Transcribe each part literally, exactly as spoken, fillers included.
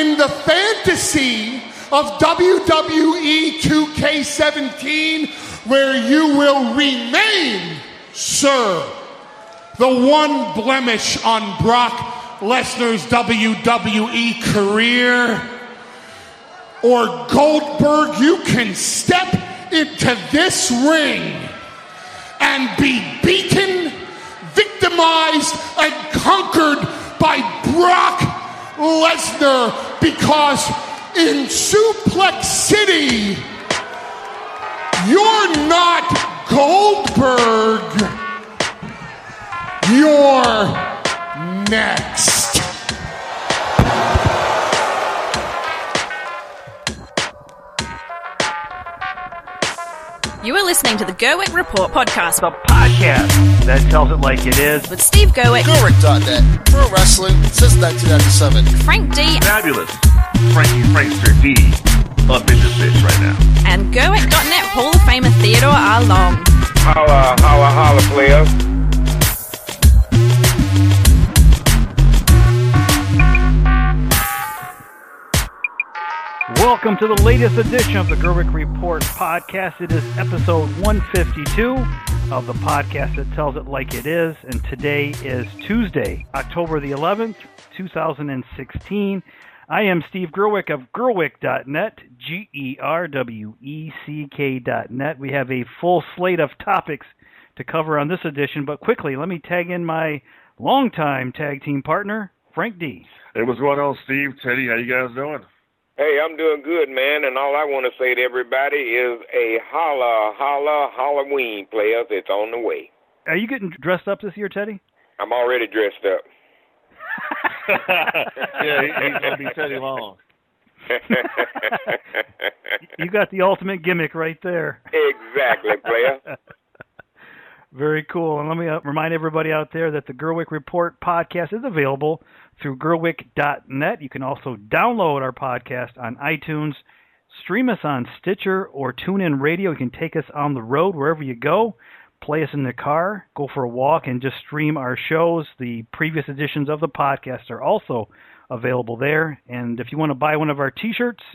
in the fantasy of W W E two K seventeen, where you will remain, sir, the one blemish on Brock Lesnar's W W E career, or Goldberg, you can step into this ring and be beaten, victimized, and conquered by Brock Lesnar, because in Suplex City, you're not Goldberg. You're next. You are listening to the Gerwick Report podcast. The podcast that tells it like it is. With Steve Gerwick. Gerwick dot net. Pro wrestling since nineteen ninety-seven. Frank D. Fabulous. Frankie Frankster D. Up in this bitch right now. And Gerwick dot net Hall of Famer Theodore R. Long. Holla, holla, holla, players. Welcome to the latest edition of the Gerwick Report podcast. It is episode one fifty-two of the podcast that tells it like it is. And today is Tuesday, October the eleventh, two thousand sixteen. I am Steve Gerwick of Gerwick dot net, G E R W E C K dot net. We have a full slate of topics to cover on this edition, but quickly, let me tag in my longtime tag team partner, Frank D. Hey, what's going on, Steve? Teddy, how you guys doing? Hey, I'm doing good, man, and all I want to say to everybody is a holla, holla, Halloween, players. It's on the way. Are you getting dressed up this year, Teddy? I'm already dressed up. Yeah, he, he's going to be Teddy Long. You got the ultimate gimmick right there. Exactly, player. Very cool. And let me uh, remind everybody out there that the Gerwick Report podcast is available through Gerwick dot net. You can also download our podcast on iTunes, stream us on Stitcher or TuneIn Radio. You can take us on the road wherever you go, play us in the car, go for a walk, and just stream our shows. The previous editions of the podcast are also available there. And if you want to buy one of our T-shirts,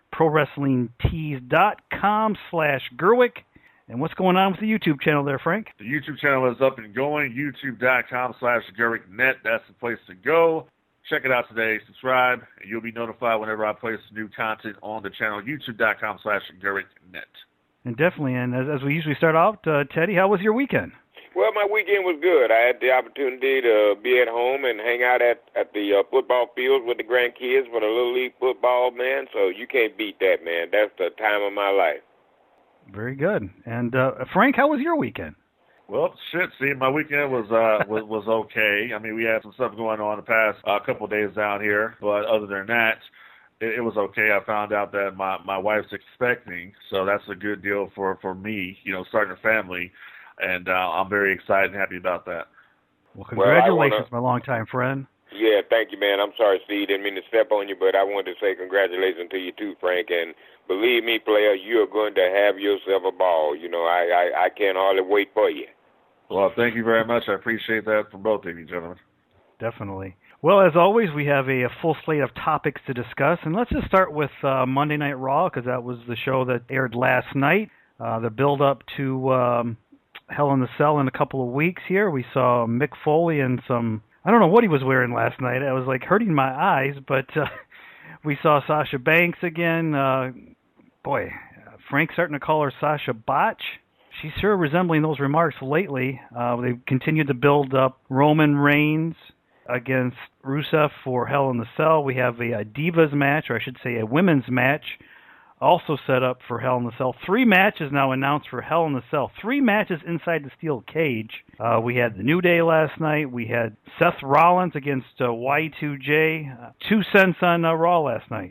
ProWrestlingTees.com slash Gerwick. And what's going on with the YouTube channel there, Frank? The YouTube channel is up and going, YouTube.com slash GerwickNet. That's the place to go. Check it out today. Subscribe, and you'll be notified whenever I place new content on the channel, YouTube.com slash GerwickNet. And definitely, and as, as we usually start out, uh, Teddy, how was your weekend? Well, my weekend was good. I had the opportunity to be at home and hang out at, at the uh, football field with the grandkids for the Little League football, man. So you can't beat that, man. That's the time of my life. Very good. And uh, Frank, how was your weekend? Well, shit, see, my weekend was uh was, was okay. I mean, we had some stuff going on the past uh, couple of days down here, but other than that, it, it was okay. I found out that my, my wife's expecting, so that's a good deal for, for me, you know, starting a family, and uh, I'm very excited and happy about that. Well, congratulations, well, wanna... my longtime friend. Yeah, thank you, man. I'm sorry, Steve. Didn't mean to step on you, but I wanted to say congratulations to you too, Frank. And believe me, player, you're going to have yourself a ball. You know, I, I, I can't hardly wait for you. Well, thank you very much. I appreciate that from both of you, gentlemen. Definitely. Well, as always, we have a, a full slate of topics to discuss. And let's just start with uh, Monday Night Raw, because that was the show that aired last night. Uh, the build-up to um, Hell in the Cell in a couple of weeks here. We saw Mick Foley and some... I don't know what he was wearing last night. It was like hurting my eyes, but uh, we saw Sasha Banks again. Uh, boy, Frank's starting to call her Sasha Botch. She's sure resembling those remarks lately. Uh, they continued to build up Roman Reigns against Rusev for Hell in the Cell. We have a, a Divas match, or I should say a women's match, also set up for Hell in the Cell. Three matches now announced for Hell in the Cell. Three matches inside the steel cage. Uh, we had the New Day last night. We had Seth Rollins against uh, Y two J. Uh, two cents on uh, Raw last night.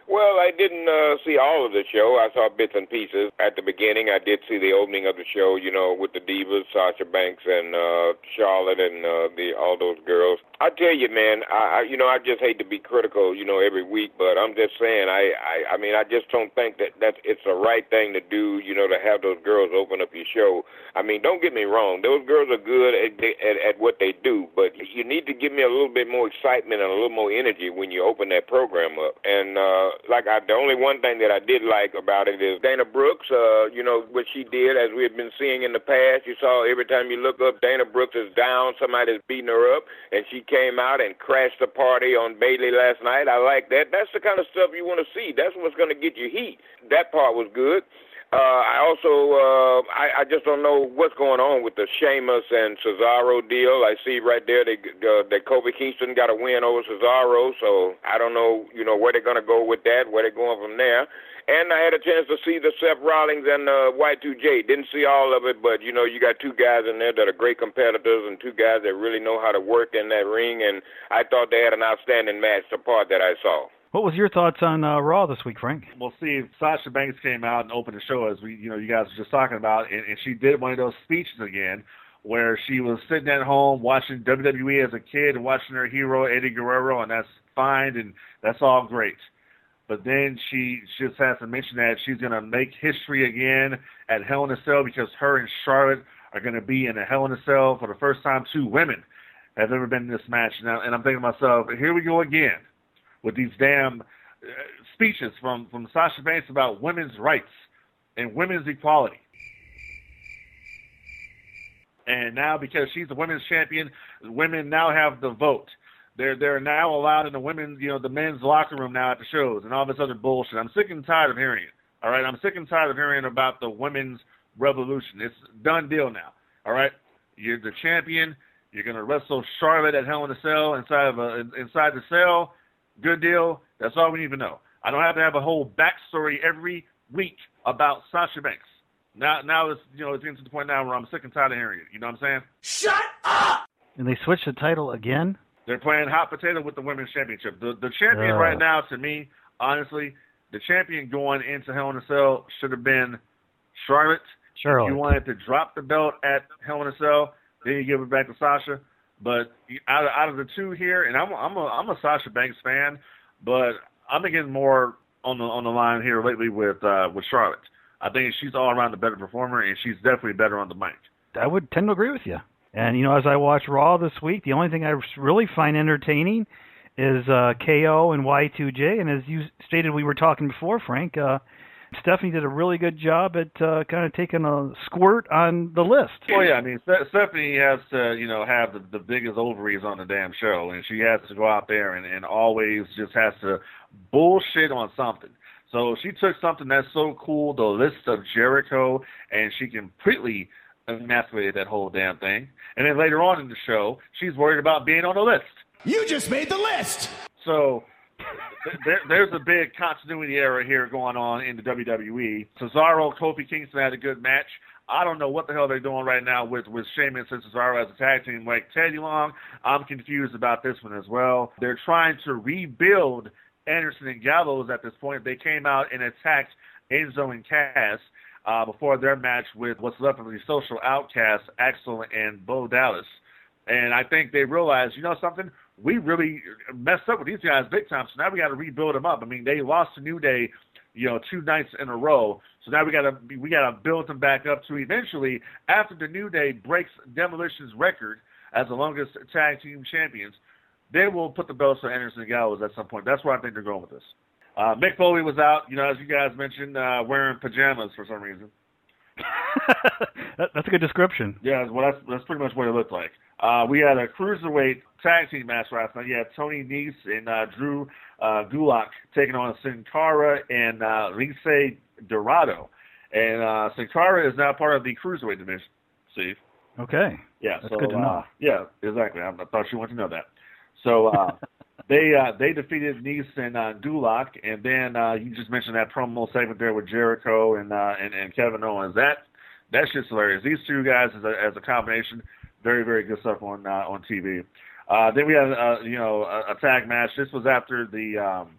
Well, I didn't uh, see all of the show. I saw bits and pieces. At the beginning, I did see the opening of the show, you know, with the divas, Sasha Banks and uh, Charlotte and uh, the all those girls. I tell you, man, I, I you know, I just hate to be critical, you know, every week, but I'm just saying, I, I, I mean, I just don't think that that's, it's the right thing to do, you know, to have those girls open up your show. I mean, don't get me wrong. Those girls are good at, at, at what they do, but you need to give me a little bit more excitement and a little more energy when you open that program up. And, uh, like, I, the only one thing that I did like about it is Dana Brooks, uh, you know, what she did, as we had been seeing in the past. You saw every time you look up, Dana Brooks is down, somebody's beating her up, and she came out and crashed the party on Bayley last night. I like that. That's the kind of stuff you want to see. That's what's going to get you heat. That part was good. Uh, I also, uh, I, I just don't know what's going on with the Sheamus and Cesaro deal. I see right there they, uh, that Kofi Kingston got a win over Cesaro, so I don't know, you know, where they're going to go with that, where they're going from there. And I had a chance to see the Seth Rollins and uh, Y two J. Didn't see all of it, but, you know, you got two guys in there that are great competitors and two guys that really know how to work in that ring, and I thought they had an outstanding match, the part that I saw. What was your thoughts on uh, Raw this week, Frank? Well, see, Sasha Banks came out and opened the show, as we, you know, you guys were just talking about, and, and she did one of those speeches again, where she was sitting at home watching W W E as a kid and watching her hero Eddie Guerrero, and that's fine, and that's all great. But then she just has to mention that she's going to make history again at Hell in a Cell, because her and Charlotte are going to be in a Hell in a Cell for the first time. Two women have ever been in this match. Now, and I'm thinking to myself, here we go again with these damn uh, speeches from, from Sasha Banks about women's rights and women's equality. And now, because she's the women's champion, women now have the vote. They're they're now allowed in the women's, you know, the men's locker room now at the shows and all this other bullshit. I'm sick and tired of hearing it. All right, I'm sick and tired of hearing about the women's revolution. It's a done deal now. All right, you're the champion. You're gonna wrestle Charlotte at Hell in a Cell inside of a inside the cell. Good deal. That's all we need to know. I don't have to have a whole backstory every week about Sasha Banks. Now, now it's you know it's getting to the point now where I'm sick and tired of hearing it. You know what I'm saying? Shut up! And they switched the title again? They're playing hot potato with the women's championship. The the champion uh. right now, to me, honestly, the champion going into Hell in a Cell should have been Charlotte. Charlotte. You wanted to drop the belt at Hell in a Cell, then you give it back to Sasha. But out of, out of the two here, and I'm I'm a I'm a Sasha Banks fan, but I'm getting more on the on the line here lately with uh, with Charlotte. I think she's all around the better performer, and she's definitely better on the mic. I would tend to agree with you. And, you know, as I watch Raw this week, the only thing I really find entertaining is uh, K O and Y two J. And as you stated, we were talking before, Frank, uh, Stephanie did a really good job at uh, kind of taking a squirt on the list. Well, yeah, I mean, Stephanie has to, you know, have the, the biggest ovaries on the damn show, and she has to go out there and, and always just has to bullshit on something. So she took something that's so cool, the list of Jericho, and she completely emasculated that whole damn thing. And then later on in the show, she's worried about being on the list. You just made the list! So there, there's a big continuity error here going on in the W W E. Cesaro, Kofi Kingston had a good match. I don't know what the hell they're doing right now with, with Sheamus and Cesaro as a tag team like Teddy Long. I'm confused about this one as well. They're trying to rebuild Anderson and Gallows at this point. They came out and attacked Enzo and Cass uh, before their match with what's left of the social outcasts, Axel and Bo Dallas. And I think they realized, you know something, we really messed up with these guys big time, so now we got to rebuild them up. I mean, they lost to New Day, you know, two nights in a row, so now we got to we got to build them back up to eventually, after the New Day breaks Demolition's record as the longest tag team champions, they will put the belts on Anderson and Gallows at some point. That's where I think they're going with this. Uh, Mick Foley was out, you know, as you guys mentioned, uh, wearing pajamas for some reason. that, that's a good description. Yeah, well, that's that's pretty much what it looked like. Uh, we had a cruiserweight tag team match last night. You had Tony Nese and uh, Drew uh, Gulak taking on Sin Cara and uh, Lince Dorado. And uh, Sin Cara is now part of the cruiserweight division, Steve. Okay. Yeah, that's so, good to know. Uh, yeah, exactly. I, I thought you wanted to know that. So uh, they uh, they defeated Nese and uh, Gulak, and then uh, you just mentioned that promo segment there with Jericho and uh, and, and Kevin Owens. That that shit's hilarious. These two guys as a, as a combination, very very good stuff on uh, on T V. Uh, then we had uh, you know a, a tag match. This was after the um,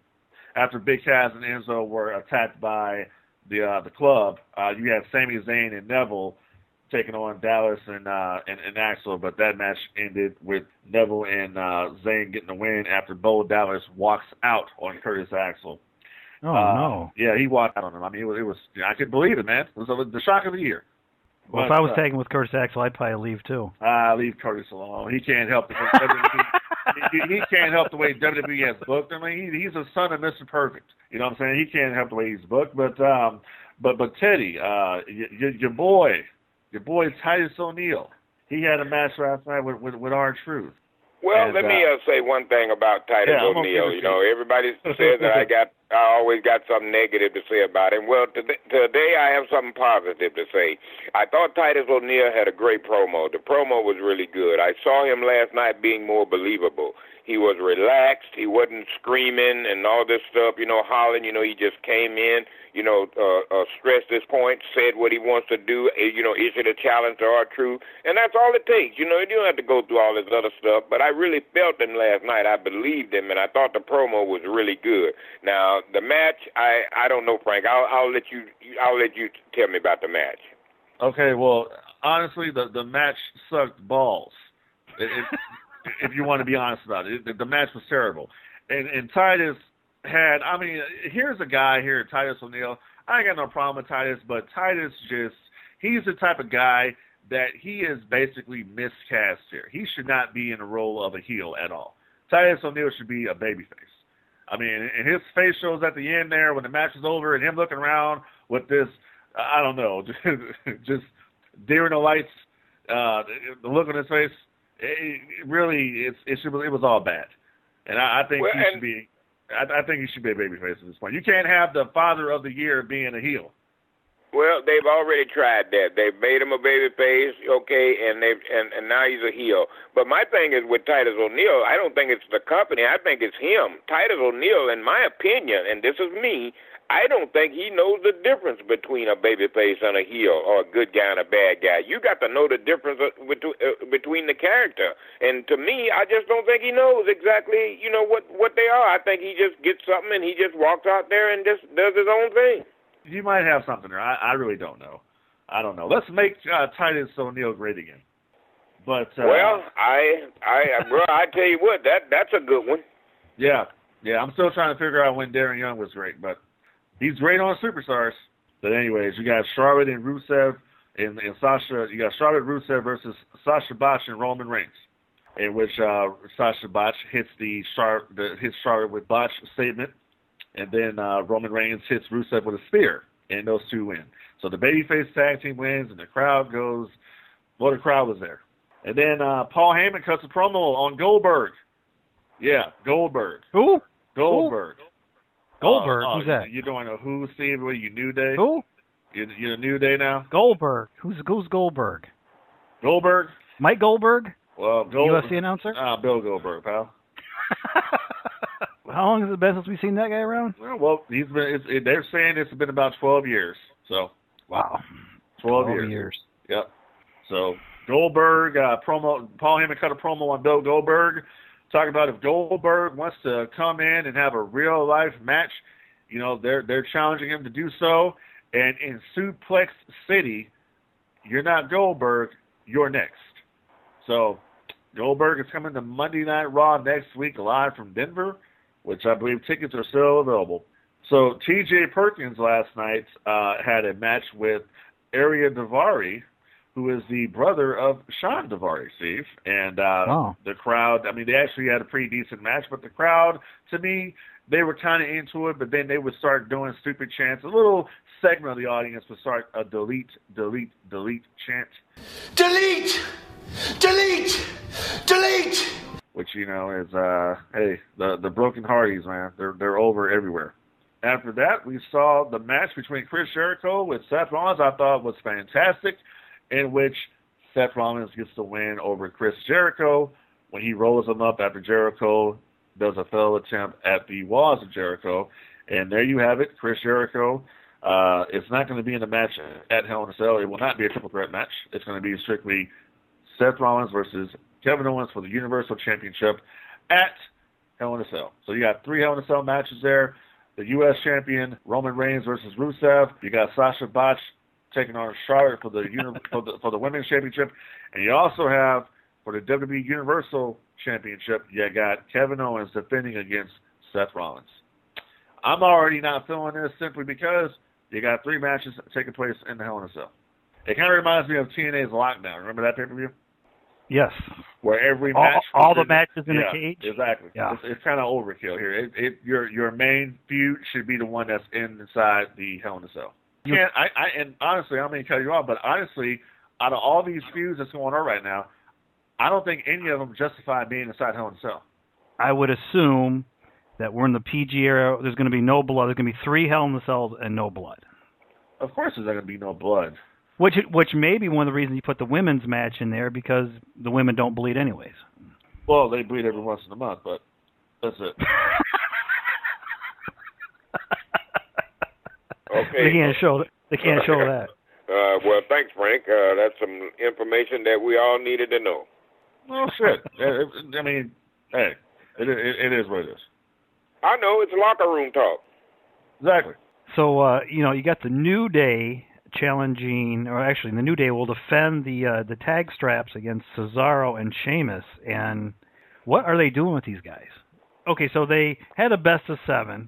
after Big Cass and Enzo were attacked by the uh, the club, uh, you had Sami Zayn and Neville taking on Dallas and, uh, and and Axel, but that match ended with Neville and uh, Zayn getting the win after Bo Dallas walks out on Curtis Axel. Oh uh, no! Yeah, he walked out on him. I mean, it was, it was I couldn't believe it, man. It was the shock of the year. Well, but, if I was uh, tagging with Curtis Axel, I'd probably leave too. Ah, uh, leave Curtis alone. He can't help the W W E. he, he can't help the way W W E has booked. I mean, he, he's a son of Mister Perfect. You know what I'm saying? He can't help the way he's booked. But um, but but Teddy, uh, your, your boy, your boy Titus O'Neil, he had a match last night with with, with R-Truth. Well, and, let me uh, say one thing about Titus yeah, O'Neil. You know, everybody says that I got, I always got something negative to say about him. Well, today, today I have something positive to say. I thought Titus O'Neil had a great promo. The promo was really good. I saw him last night being more believable. He was relaxed. He wasn't screaming and all this stuff, you know, hollering. You know, he just came in, you know, uh, uh, stressed his point, said what he wants to do, you know, issued a challenge to R-Truth. And that's all it takes. You know, you don't have to go through all this other stuff. But I really felt him last night. I believed him, and I thought the promo was really good. Now, the match, I, I don't know, Frank. I'll, I'll let you I'll let you tell me about the match. Okay, well, honestly, the, the match sucked balls. It, it, if you want to be honest about it. The, the match was terrible. And, and Titus had, I mean, here's a guy here, Titus O'Neil. I ain't got no problem with Titus, but Titus just, he's the type of guy that he is basically miscast here. He should not be in the role of a heel at all. Titus O'Neil should be a babyface. I mean, and his face shows at the end there when the match is over and him looking around with this, I don't know, just, just deer in the lights, uh, the look on his face. It, it really, it's, it, should, it was all bad. And I, I think well, he should be, I, I think he should be a babyface at this point. You can't have the father of the year being a heel. Well, they've already tried that. They've made him a babyface, okay, and they and, and now he's a heel. But my thing is with Titus O'Neil, I don't think it's the company. I think it's him. Titus O'Neil, in my opinion, and this is me, I don't think he knows the difference between a babyface and a heel, or a good guy and a bad guy. You got to know the difference between the character. And to me, I just don't think he knows exactly, you know, what, what they are. I think he just gets something and he just walks out there and just does his own thing. You might have something there. I, I really don't know. I don't know. Let's make uh, Titus O'Neil great again. But uh, well, I, I, bro, I tell you what, that that's a good one. Yeah, yeah. I'm still trying to figure out when Darren Young was great, but he's great on Superstars. But anyways, you got Charlotte and Rusev and, and Sasha. You got Charlotte Rusev versus Sasha Botch and Roman Reigns, in which uh, Sasha Botch hits the, Char- the hits Charlotte with Botch statement. And then uh, Roman Reigns hits Rusev with a spear, and those two win. So the babyface tag team wins, and the crowd goes, well, the crowd was there. And then uh, Paul Heyman cuts a promo on Goldberg. Yeah, Goldberg. Who? Goldberg. Who? Goldberg? Uh, Who's that? You doing a who, Steve? What are you, New Day? Who? You, you a New Day now? Goldberg. Who's who's Goldberg? Goldberg? Mike Goldberg? Well, Gold, U F C announcer? Uh, Bill Goldberg, pal. How long has it been since we've seen that guy around? Well, well he's been. It's, it, they're saying it's been about twelve years. So. Wow. Twelve, twelve years. years. Yep. So Goldberg uh, promo. Paul Heyman cut a promo on Bill Goldberg, talking about if Goldberg wants to come in and have a real life match, you know, they're they're challenging him to do so. And in Suplex City, you're not Goldberg. You're next. So Goldberg is coming to Monday Night Raw next week live from Denver, which I believe tickets are still available. So T J Perkins last night uh, had a match with Ariya Daivari, who is the brother of Sean Daivari, Steve. And uh, oh. the crowd, I mean, they actually had a pretty decent match, but the crowd, to me, they were kind of into it, but then they would start doing stupid chants. A little segment of the audience would start a delete, delete, delete chant. Delete! Delete! Delete! Which, you know, is, uh, hey, the, the broken hearties, man. They're, they're over everywhere. After that, we saw the match between Chris Jericho with Seth Rollins. I thought was fantastic, in which Seth Rollins gets the win over Chris Jericho when he rolls him up after Jericho does a failed attempt at the walls of Jericho. And there you have it, Chris Jericho. Uh, it's not going to be in the match at Hell in a Cell. It will not be a triple threat match. It's going to be strictly Seth Rollins versus Kevin Owens for the Universal Championship at Hell in a Cell. So you got three Hell in a Cell matches there. the U S champion Roman Reigns versus Rusev. You got Sasha Banks taking on Charlotte for the, uni- for the for the women's championship, and you also have for the W W E Universal Championship, you got Kevin Owens defending against Seth Rollins. I'm already not feeling this simply because you got three matches taking place in the Hell in a Cell. It kind of reminds me of T N A's Lockdown. Remember that pay-per-view? Yes. Where every all, match... All the in, matches in yeah, the cage? Exactly. Yeah. It's, it's kind of overkill here. It, it, your your main feud should be the one that's inside the Hell in a Cell. You can't, I, I, and honestly, I don't mean to cut you off, but honestly, out of all these feuds that's going on right now, I don't think any of them justify being inside Hell in a Cell. I would assume that we're in the P G era. There's going to be no blood. There's going to be three Hell in the Cells and no blood. Of course there's not going to be no blood. Which which may be one of the reasons you put the women's match in there, because the women don't bleed anyways. Well, they bleed every once in a month, but that's it. Okay. They can't show they can't show that. Uh, well, thanks, Frank. Uh, that's some information that we all needed to know. Oh, shit. I mean, hey, it, it, it is what it is. I know. It's locker room talk. Exactly. So, uh, you know, you got the New Day challenging, or actually the New Day will defend the uh, the tag straps against Cesaro and Sheamus. And what are they doing with these guys? Okay, so they had a best of seven,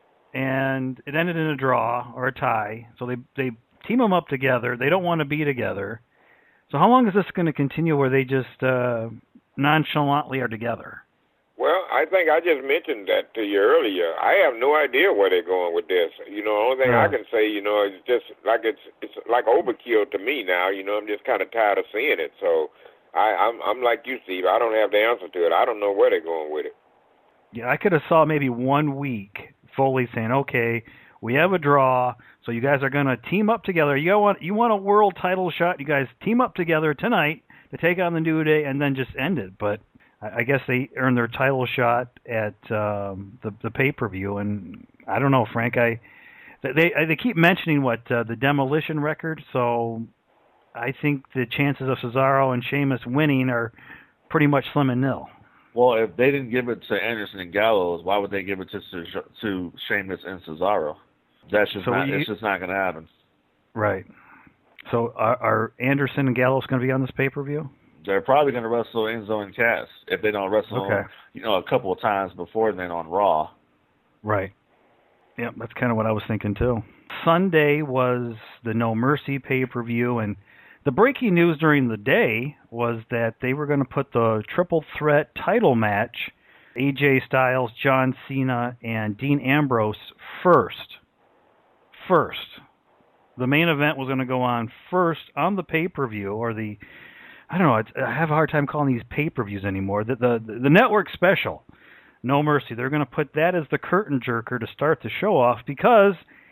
and it ended in a draw or a tie. So they they team them up together. They don't want to be together. So how long is this going to continue where they just uh, nonchalantly are together? Well, I think I just mentioned that to you earlier. I have no idea where they're going with this. You know, the only thing yeah. I can say, you know, is just like it's it's like overkill to me now. You know, I'm just kind of tired of seeing it. So I, I'm I'm like you, Steve. I don't have the answer to it. I don't know where they're going with it. Yeah, I could have saw maybe one week Foley saying, "Okay, we have a draw, so you guys are going to team up together. You want you want a world title shot? You guys team up together tonight to take on the New Day, and then just end it." But I guess they earned their title shot at um, the the pay per view, and I don't know, Frank. I they they keep mentioning what uh, the demolition record, so I think the chances of Cesaro and Sheamus winning are pretty much slim and nil. Well, if they didn't give it to Anderson and Gallows, why would they give it to to Sheamus and Cesaro? That's just so not. you, it's just not going to happen. Right. So are, are Anderson and Gallows going to be on this pay per view? They're probably going to wrestle Enzo and Cass if they don't wrestle, okay. you know, a couple of times before then on Raw. Right. Yep, that's kind of what I was thinking too. Sunday was the No Mercy pay-per-view, and the breaking news during the day was that they were going to put the triple threat title match, A J Styles, John Cena, and Dean Ambrose first. First. The main event was going to go on first on the pay-per-view, or the I don't know. It's, I have a hard time calling these pay-per-views anymore. The, the the network special, No Mercy. They're going to put that as the curtain jerker to start the show off, because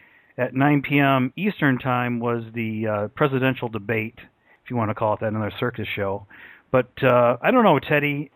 at nine p.m. Eastern time was the uh, presidential debate, if you want to call it that, another circus show. But uh, I don't know, Teddy.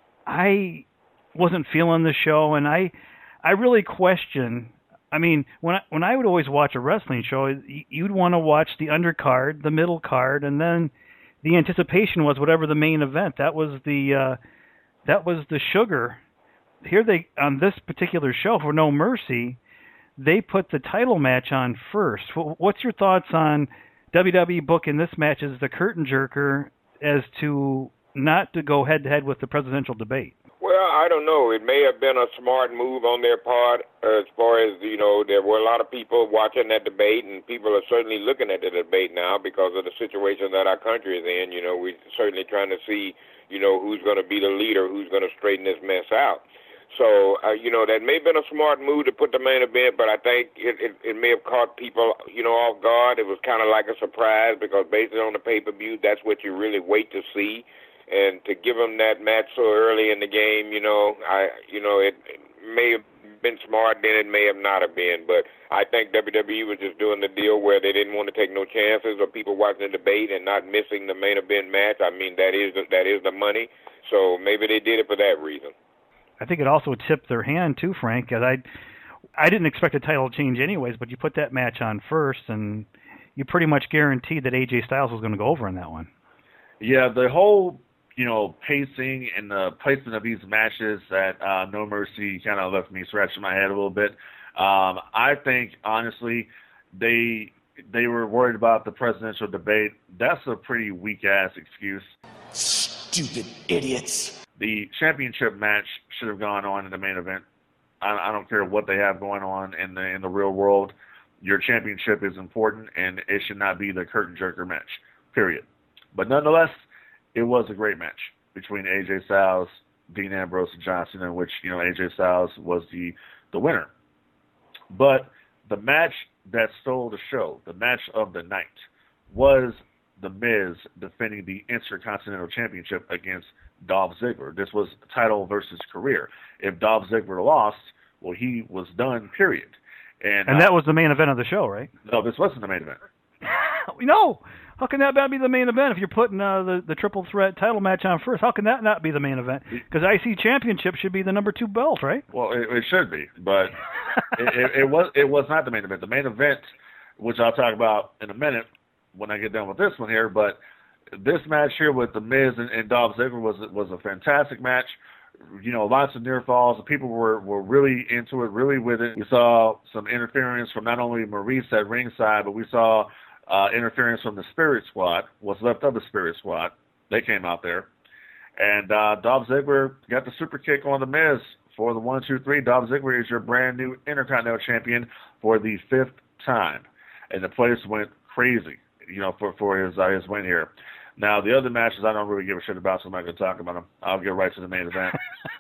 I wasn't feeling the show, and I I really question. I mean, when I, when I would always watch a wrestling show, you'd want to watch the undercard, the middle card, and then the anticipation was whatever the main event. That was the uh, that was the sugar. Here they on this particular show for No Mercy, they put the title match on first. What's your thoughts on W W E booking this match as the curtain jerker, as to not to go head to head with the presidential debate? Well, I don't know. It may have been a smart move on their part, uh, as far as, you know, there were a lot of people watching that debate, and people are certainly looking at the debate now because of the situation that our country is in. You know, we're certainly trying to see, you know, who's going to be the leader, who's going to straighten this mess out. So, uh, you know, that may have been a smart move to put the main event, but I think it, it, it may have caught people, you know, off guard. It was kind of like a surprise because based on the pay-per-view, that's what you really wait to see. And to give them that match so early in the game, you know, I, you know, it, it may have been smart, then it may have not have been. But I think W W E was just doing the deal where they didn't want to take no chances of people watching the debate and not missing the main event match. I mean, that is the, that is the money. So maybe they did it for that reason. I think it also tipped their hand too, Frank. Cause I, I didn't expect a title change anyways, but you put that match on first, and you pretty much guaranteed that A J Styles was going to go over in that one. Yeah, the whole, you know, pacing and the placement of these matches at uh, No Mercy kind of left me scratching my head a little bit. Um, I think, honestly, they they were worried about the presidential debate. That's a pretty weak-ass excuse. Stupid idiots. The championship match should have gone on in the main event. I, I don't care what they have going on in the in the real world. Your championship is important, and it should not be the curtain jerker match, period. But nonetheless, it was a great match between A J Styles, Dean Ambrose, and John Cena, in which, you know, A J Styles was the, the winner. But the match that stole the show, the match of the night, was The Miz defending the Intercontinental Championship against Dolph Ziggler. This was title versus career. If Dolph Ziggler lost, well, he was done, period. And, and uh, that was the main event of the show, right? No, this wasn't the main event. No. How can that not be the main event if you're putting uh, the, the triple threat title match on first? How can that not be the main event? Because I C Championship should be the number two belt, right? Well, it, it should be, but it, it, it was it was not the main event. The main event, which I'll talk about in a minute when I get done with this one here, but this match here with The Miz and, and Dolph Ziggler was was a fantastic match. You know, lots of near falls. The people were, were really into it, really with it. We saw some interference from not only Maurice at ringside, but we saw uh, interference from the Spirit Squad, what's left of the Spirit Squad. They came out there. And uh, Dolph Ziggler got the super kick on The Miz for the one, two, three. Dolph Ziggler is your brand new Intercontinental Champion for the fifth time. And the place went crazy, you know, for, for his, uh, his win here. Now, the other matches I don't really give a shit about, so I'm not going to talk about them. I'll get right to the main event.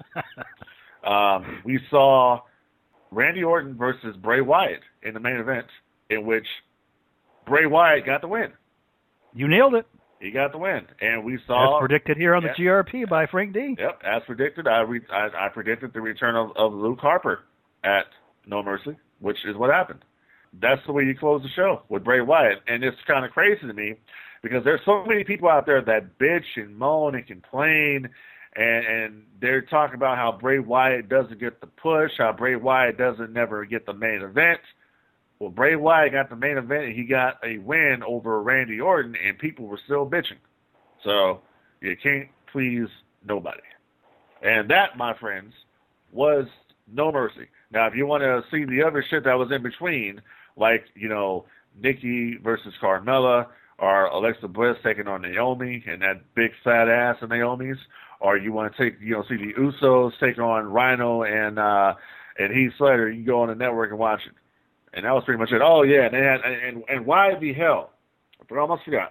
um, we saw Randy Orton versus Bray Wyatt in the main event, in which Bray Wyatt got the win. You nailed it. He got the win. And we saw... As predicted here on yeah, the G R P by Frank D. Yep, as predicted. I, re, I, I predicted the return of, of Luke Harper at No Mercy, which is what happened. That's the way you close the show, with Bray Wyatt. And it's kind of crazy to me, because there's so many people out there that bitch and moan and complain, and, and they're talking about how Bray Wyatt doesn't get the push, how Bray Wyatt doesn't never get the main event. Well, Bray Wyatt got the main event, and he got a win over Randy Orton, and people were still bitching. So you can't please nobody. And that, my friends, was No Mercy. Now, if you want to see the other shit that was in between, like, you know, Nikki versus Carmella, or Alexa Bliss taking on Naomi and that big fat ass of Naomi's, or you want to take, you know, see the Usos take on Rhino and uh, and Heath Slater, you can go on the network and watch it. And that was pretty much it. Oh yeah, and they had, and and why the hell? But I almost forgot.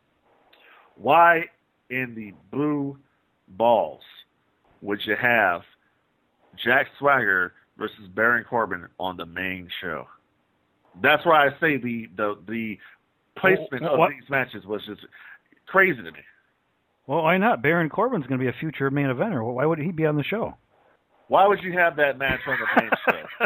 Why in the blue balls would you have Jack Swagger versus Baron Corbin on the main show? That's why I say the the the placement well, of what? these matches was just crazy to me. Well, why not? Baron Corbin's going to be a future main eventer. Why would he be on the show? Why would you have that match on the main show?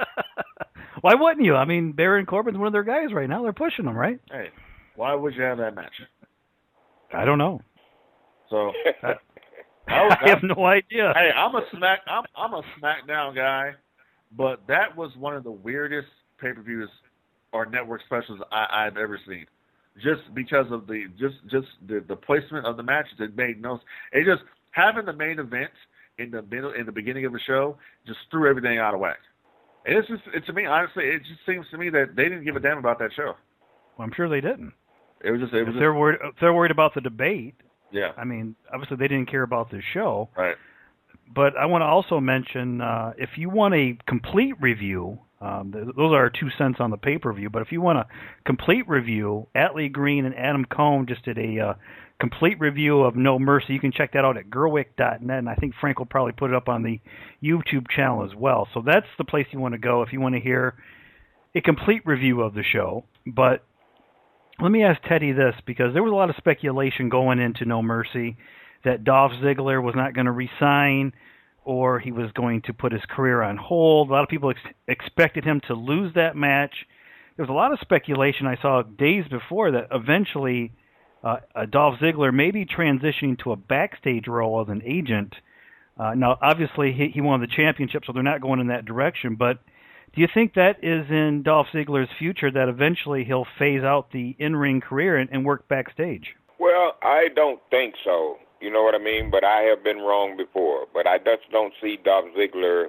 Why wouldn't you? I mean, Baron Corbin's one of their guys right now. They're pushing him, right? Hey, why would you have that match? I don't know. So I, I, was, I have no idea. Hey, I'm a smack. I'm I'm a SmackDown guy, but that was one of the weirdest pay-per-views or network specials I, I've ever seen. Just because of the just just the, the placement of the matches, it made no. It just having the main event in the middle in the beginning of the show just threw everything out of whack. And it's just it, to me honestly, it just seems to me that they didn't give a damn about that show. Well, I'm sure they didn't. It was just it was if just, they're worried, if they're worried about the debate. Yeah. I mean, obviously they didn't care about the show. Right. But I want to also mention, uh, if you want a complete review, um, th- those are two cents on the pay-per-view, but if you want a complete review, Atlee Green and Adam Cohn just did a uh, complete review of No Mercy. You can check that out at Gerwick dot net, and I think Frank will probably put it up on the YouTube channel as well. So that's the place you want to go if you want to hear a complete review of the show. But let me ask Teddy this, because there was a lot of speculation going into No Mercy that Dolph Ziggler was not going to resign or he was going to put his career on hold. A lot of people ex- expected him to lose that match. There was a lot of speculation I saw days before that eventually uh, uh, Dolph Ziggler may be transitioning to a backstage role as an agent. Uh, now, obviously, he, he won the championship, so they're not going in that direction, but do you think that is in Dolph Ziggler's future, that eventually he'll phase out the in-ring career and, and work backstage? Well, I don't think so. You know what I mean? But I have been wrong before. But I just don't see Dolph Ziggler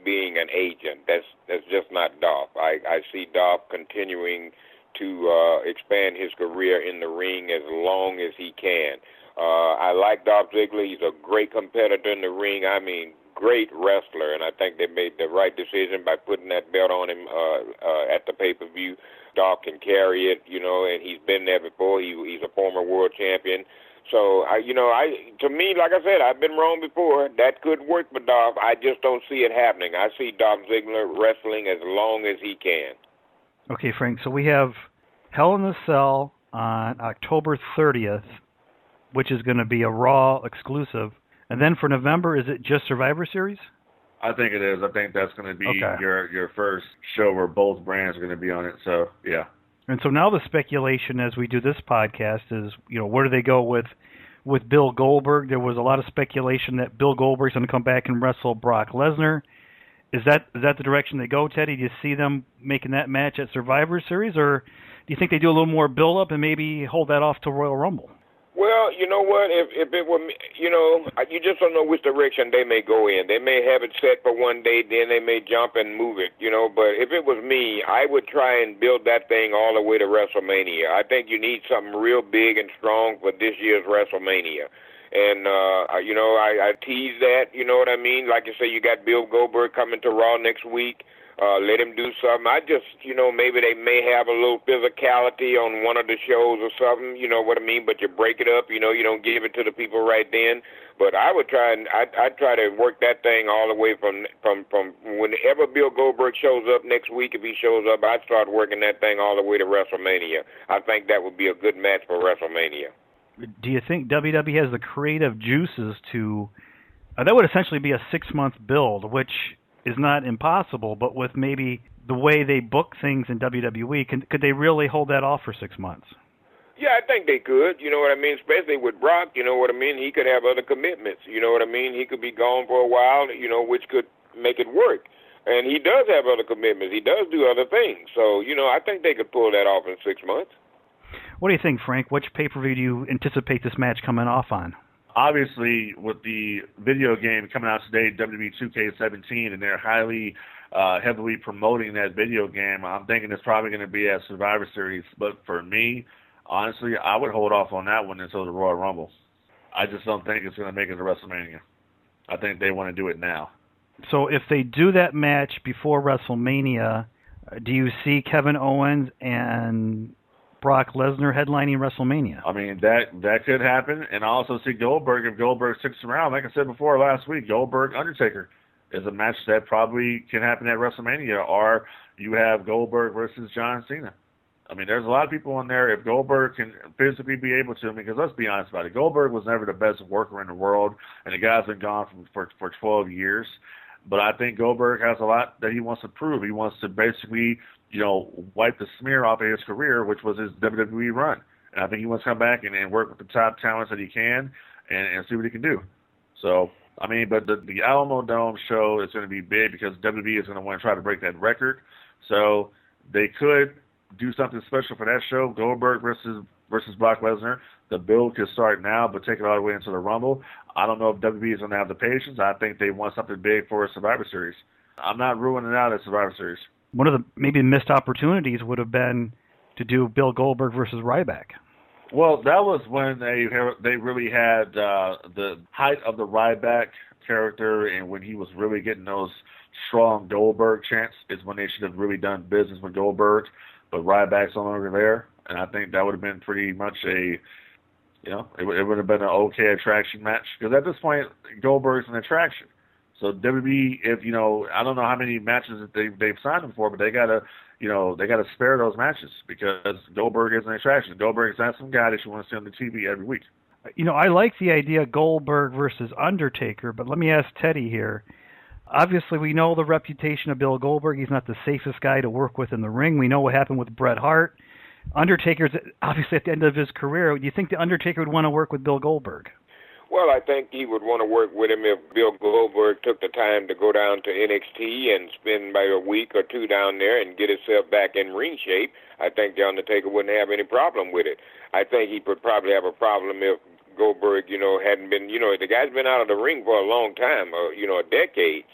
being an agent. That's that's just not Dolph. I, I see Dolph continuing to uh, expand his career in the ring as long as he can. Uh, I like Dolph Ziggler. He's a great competitor in the ring. I mean, great wrestler, and I think they made the right decision by putting that belt on him uh, uh, at the pay-per-view. Dolph can carry it, you know, and he's been there before. He, he's a former world champion. So, I, you know, I to me, like I said, I've been wrong before. That could work for Dolph. I just don't see it happening. I see Dolph Ziggler wrestling as long as he can. Okay, Frank, so we have Hell in the Cell on October thirtieth, which is going to be a Raw exclusive. And then for November, is it just Survivor Series? I think it is. I think that's going to be okay. your your first show where both brands are going to be on it. So, yeah. And so now the speculation as we do this podcast is, you know, where do they go with with Bill Goldberg? There was a lot of speculation that Bill Goldberg's going to come back and wrestle Brock Lesnar. Is that is that the direction they go, Teddy? Do you see them making that match at Survivor Series, or do you think they do a little more build-up and maybe hold that off to Royal Rumble? Well, you know what? If if it were me, you know, you just don't know which direction they may go in. They may have it set for one day, then they may jump and move it, you know. But if it was me, I would try and build that thing all the way to WrestleMania. I think you need something real big and strong for this year's WrestleMania. And, uh, you know, I, I tease that, you know what I mean? Like you say, you got Bill Goldberg coming to Raw next week. Uh, let him do something. I just, you know, maybe they may have a little physicality on one of the shows or something, you know what I mean? But you break it up, you know, you don't give it to the people right then. But I would try and I'd, I'd try to work that thing all the way from, from, from whenever Bill Goldberg shows up next week. If he shows up, I'd start working that thing all the way to WrestleMania. I think that would be a good match for WrestleMania. Do you think W W E has the creative juices to uh, that would essentially be a six-month build, which is not impossible, but with maybe the way they book things in W W E, can, could they really hold that off for six months? Yeah, I think they could, you know what I mean, especially with Brock, you know what I mean, he could have other commitments, you know what I mean, he could be gone for a while, you know, which could make it work. And he does have other commitments, he does do other things, so, you know, I think they could pull that off in six months. What do you think, Frank? Which pay-per-view do you anticipate this match coming off on? Obviously, with the video game coming out today, W W E two K seventeen, and they're highly, uh, heavily promoting that video game, I'm thinking it's probably going to be at Survivor Series. But for me, honestly, I would hold off on that one until the Royal Rumble. I just don't think it's going to make it to WrestleMania. I think they want to do it now. So if they do that match before WrestleMania, do you see Kevin Owens and Brock Lesnar headlining WrestleMania? I mean, that that could happen. And I also see Goldberg, if Goldberg sticks around, like I said before last week, Goldberg-Undertaker is a match that probably can happen at WrestleMania. Or you have Goldberg versus John Cena. I mean, there's a lot of people in there. If Goldberg can physically be able to, because let's be honest about it, Goldberg was never the best worker in the world, and the guy's been gone from, for, for twelve years. But I think Goldberg has a lot that he wants to prove. He wants to basically, you know, wipe the smear off of his career, which was his W W E run. And I think he wants to come back and, and work with the top talents that he can and, and see what he can do. So, I mean, but the, the Alamo Dome show is going to be big because W W E is going to want to try to break that record. So they could do something special for that show, Goldberg versus versus Brock Lesnar. The build could start now, but take it all the way into the Rumble. I don't know if W W E is going to have the patience. I think they want something big for a Survivor Series. I'm not ruling it out at Survivor Series. One of the maybe missed opportunities would have been to do Bill Goldberg versus Ryback. Well, that was when they they really had uh, the height of the Ryback character, and when he was really getting those strong Goldberg chants is when they should have really done business with Goldberg. But Ryback's no longer there, and I think that would have been pretty much a, you know, it, it would have been an okay attraction match. Because at this point, Goldberg's an attraction. So W W E, if, you know, I don't know how many matches that they, they've signed him for, but they got to, you know, they got to spare those matches because Goldberg is an attraction. Goldberg's not some guy that you want to see on the T V every week. You know, I like the idea Goldberg versus Undertaker, but let me ask Teddy here. Obviously, we know the reputation of Bill Goldberg. He's not the safest guy to work with in the ring. We know what happened with Bret Hart. Undertaker's obviously at the end of his career. Do you think the Undertaker would want to work with Bill Goldberg? Well, I think he would want to work with him if Bill Goldberg took the time to go down to N X T and spend maybe a week or two down there and get himself back in ring shape. I think the Undertaker wouldn't have any problem with it. I think he would probably have a problem if Goldberg, you know, hadn't been, you know, the guy's been out of the ring for a long time, uh, you know, a decade.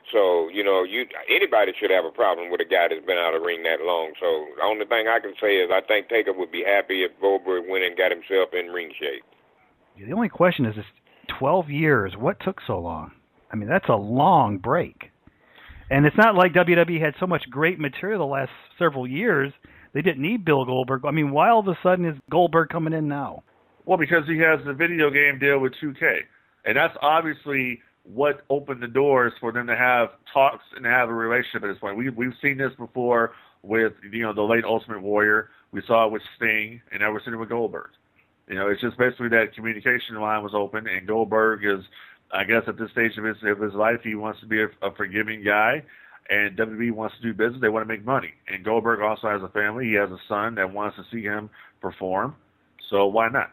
So, you know, you anybody should have a problem with a guy that's been out of the ring that long. So the only thing I can say is I think Taker would be happy if Goldberg went and got himself in ring shape. The only question is, is twelve years, what took so long? I mean, that's a long break. And it's not like W W E had so much great material the last several years. They didn't need Bill Goldberg. I mean, why all of a sudden is Goldberg coming in now? Well, because he has the video game deal with two K. And that's obviously what opened the doors for them to have talks and have a relationship at this point. We, we've seen this before with, you know, the late Ultimate Warrior. We saw it with Sting, and now we're seeing it with Goldberg. You know, it's just basically that communication line was open, and Goldberg is, I guess, at this stage of his, of his life, he wants to be a, a forgiving guy, and W W E wants to do business. They want to make money. And Goldberg also has a family. He has a son that wants to see him perform. So why not?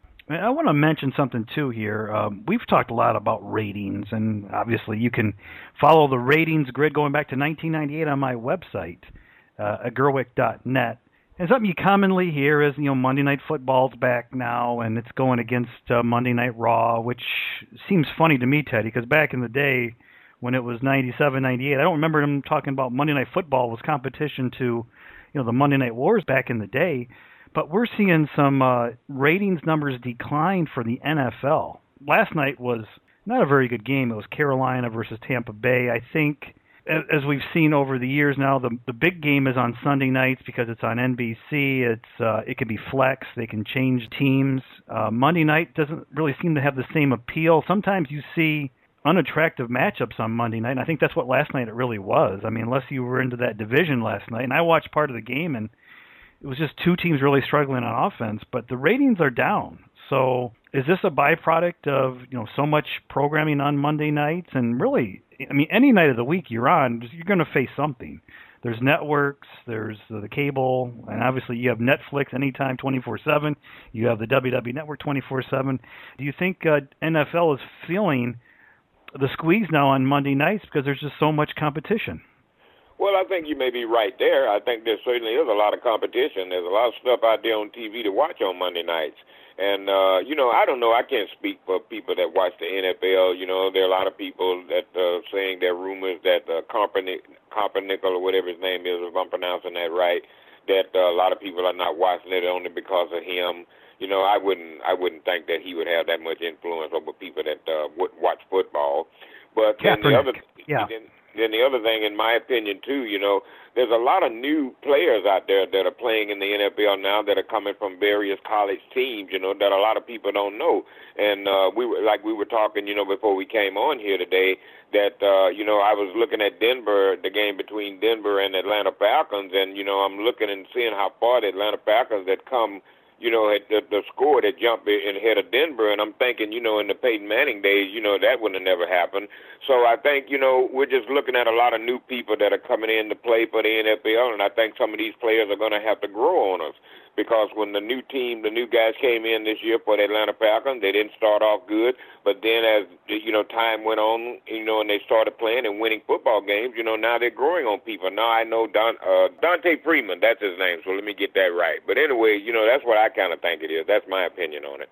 I want to mention something, too, here. Um, we've talked a lot about ratings, and obviously you can follow the ratings grid going back to nineteen ninety-eight on my website, uh, at gerwick dot net. And something you commonly hear is, you know, Monday Night Football's back now, and it's going against uh, Monday Night Raw, which seems funny to me, Teddy, because back in the day when it was ninety-seven, ninety-eight, I don't remember them talking about Monday Night Football was competition to, you know, the Monday Night Wars back in the day. But we're seeing some uh, ratings numbers decline for the N F L. Last night was not a very good game. It was Carolina versus Tampa Bay. I think, as we've seen over the years now, the the big game is on Sunday nights because it's on N B C. It's uh, it can be flex. They can change teams. Uh, Monday night doesn't really seem to have the same appeal. Sometimes you see unattractive matchups on Monday night, and I think that's what last night it really was. I mean, unless you were into that division last night, and I watched part of the game, and it was just two teams really struggling on offense, but the ratings are down. So is this a byproduct of, you know, so much programming on Monday nights? And really, I mean, any night of the week you're on, you're going to face something. There's networks, there's the cable, and obviously you have Netflix anytime, twenty-four seven. You have the W W E Network twenty-four seven. Do you think uh, N F L is feeling the squeeze now on Monday nights because there's just so much competition? Well, I think you may be right there. I think there certainly is a lot of competition. There's a lot of stuff out there on T V to watch on Monday nights. And, uh, you know, I don't know. I can't speak for people that watch the N F L. You know, there are a lot of people that uh, saying there are rumors that uh, Carpenter or whatever his name is, if I'm pronouncing that right, that uh, a lot of people are not watching it only because of him. You know, I wouldn't I wouldn't think that he would have that much influence over people that uh, would watch football. But then the other, yeah. then, Then the other thing, in my opinion, too, you know, there's a lot of new players out there that are playing in the N F L now that are coming from various college teams, you know, that a lot of people don't know. And uh, we were like we were talking, you know, before we came on here today, that, uh, you know, I was looking at Denver, the game between Denver and Atlanta Falcons, and, you know, I'm looking and seeing how far the Atlanta Falcons had come, you know, had the, the score that jumped in ahead of Denver, and I'm thinking, you know, in the Peyton Manning days, you know, that would have never happened. So I think, you know, we're just looking at a lot of new people that are coming in to play for the N F L, and I think some of these players are going to have to grow on us because when the new team, the new guys came in this year for the Atlanta Falcons, they didn't start off good, but then as, you know, time went on, you know, and they started playing and winning football games, you know, now they're growing on people. Now I know Don, uh, Dante Freeman, that's his name, so let me get that right. But anyway, you know, that's what I kind of think it is. That's my opinion on it.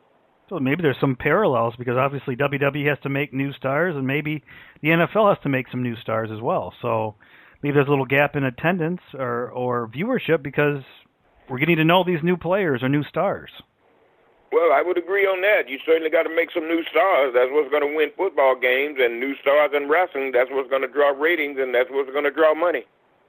So maybe there's some parallels because obviously W W E has to make new stars and maybe the N F L has to make some new stars as well. So maybe there's a little gap in attendance or, or viewership because we're getting to know these new players or new stars. Well, I would agree on that. You certainly got to make some new stars. That's what's going to win football games, and new stars in wrestling, that's what's going to draw ratings, and that's what's going to draw money.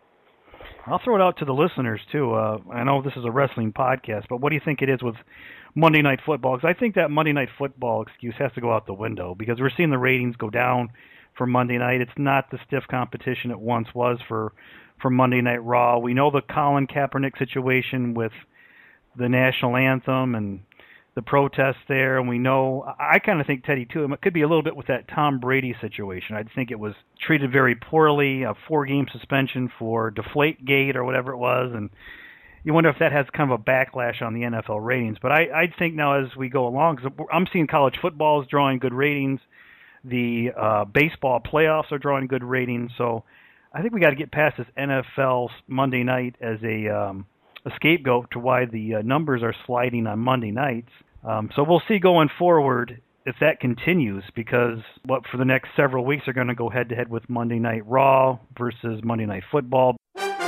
I'll throw it out to the listeners, too. Uh, I know this is a wrestling podcast, but what do you think it is with Monday Night Football? Because I think that Monday Night Football excuse has to go out the window because we're seeing the ratings go down for Monday night. It's not the stiff competition it once was for, for Monday Night Raw. We know the Colin Kaepernick situation with the national anthem and the protests there, and we know, I kind of think, Teddy, too, it could be a little bit with that Tom Brady situation. I think it was treated very poorly, a four-game suspension for Deflategate or whatever it was, and you wonder if that has kind of a backlash on the N F L ratings. But I, I think now as we go along, because I'm seeing college football is drawing good ratings, the uh, baseball playoffs are drawing good ratings, so I think we got to get past this N F L Monday night as a, um, a scapegoat to why the uh, numbers are sliding on Monday nights. Um, so we'll see going forward if that continues, because what for the next several weeks are going to go head to head with Monday Night Raw versus Monday Night Football.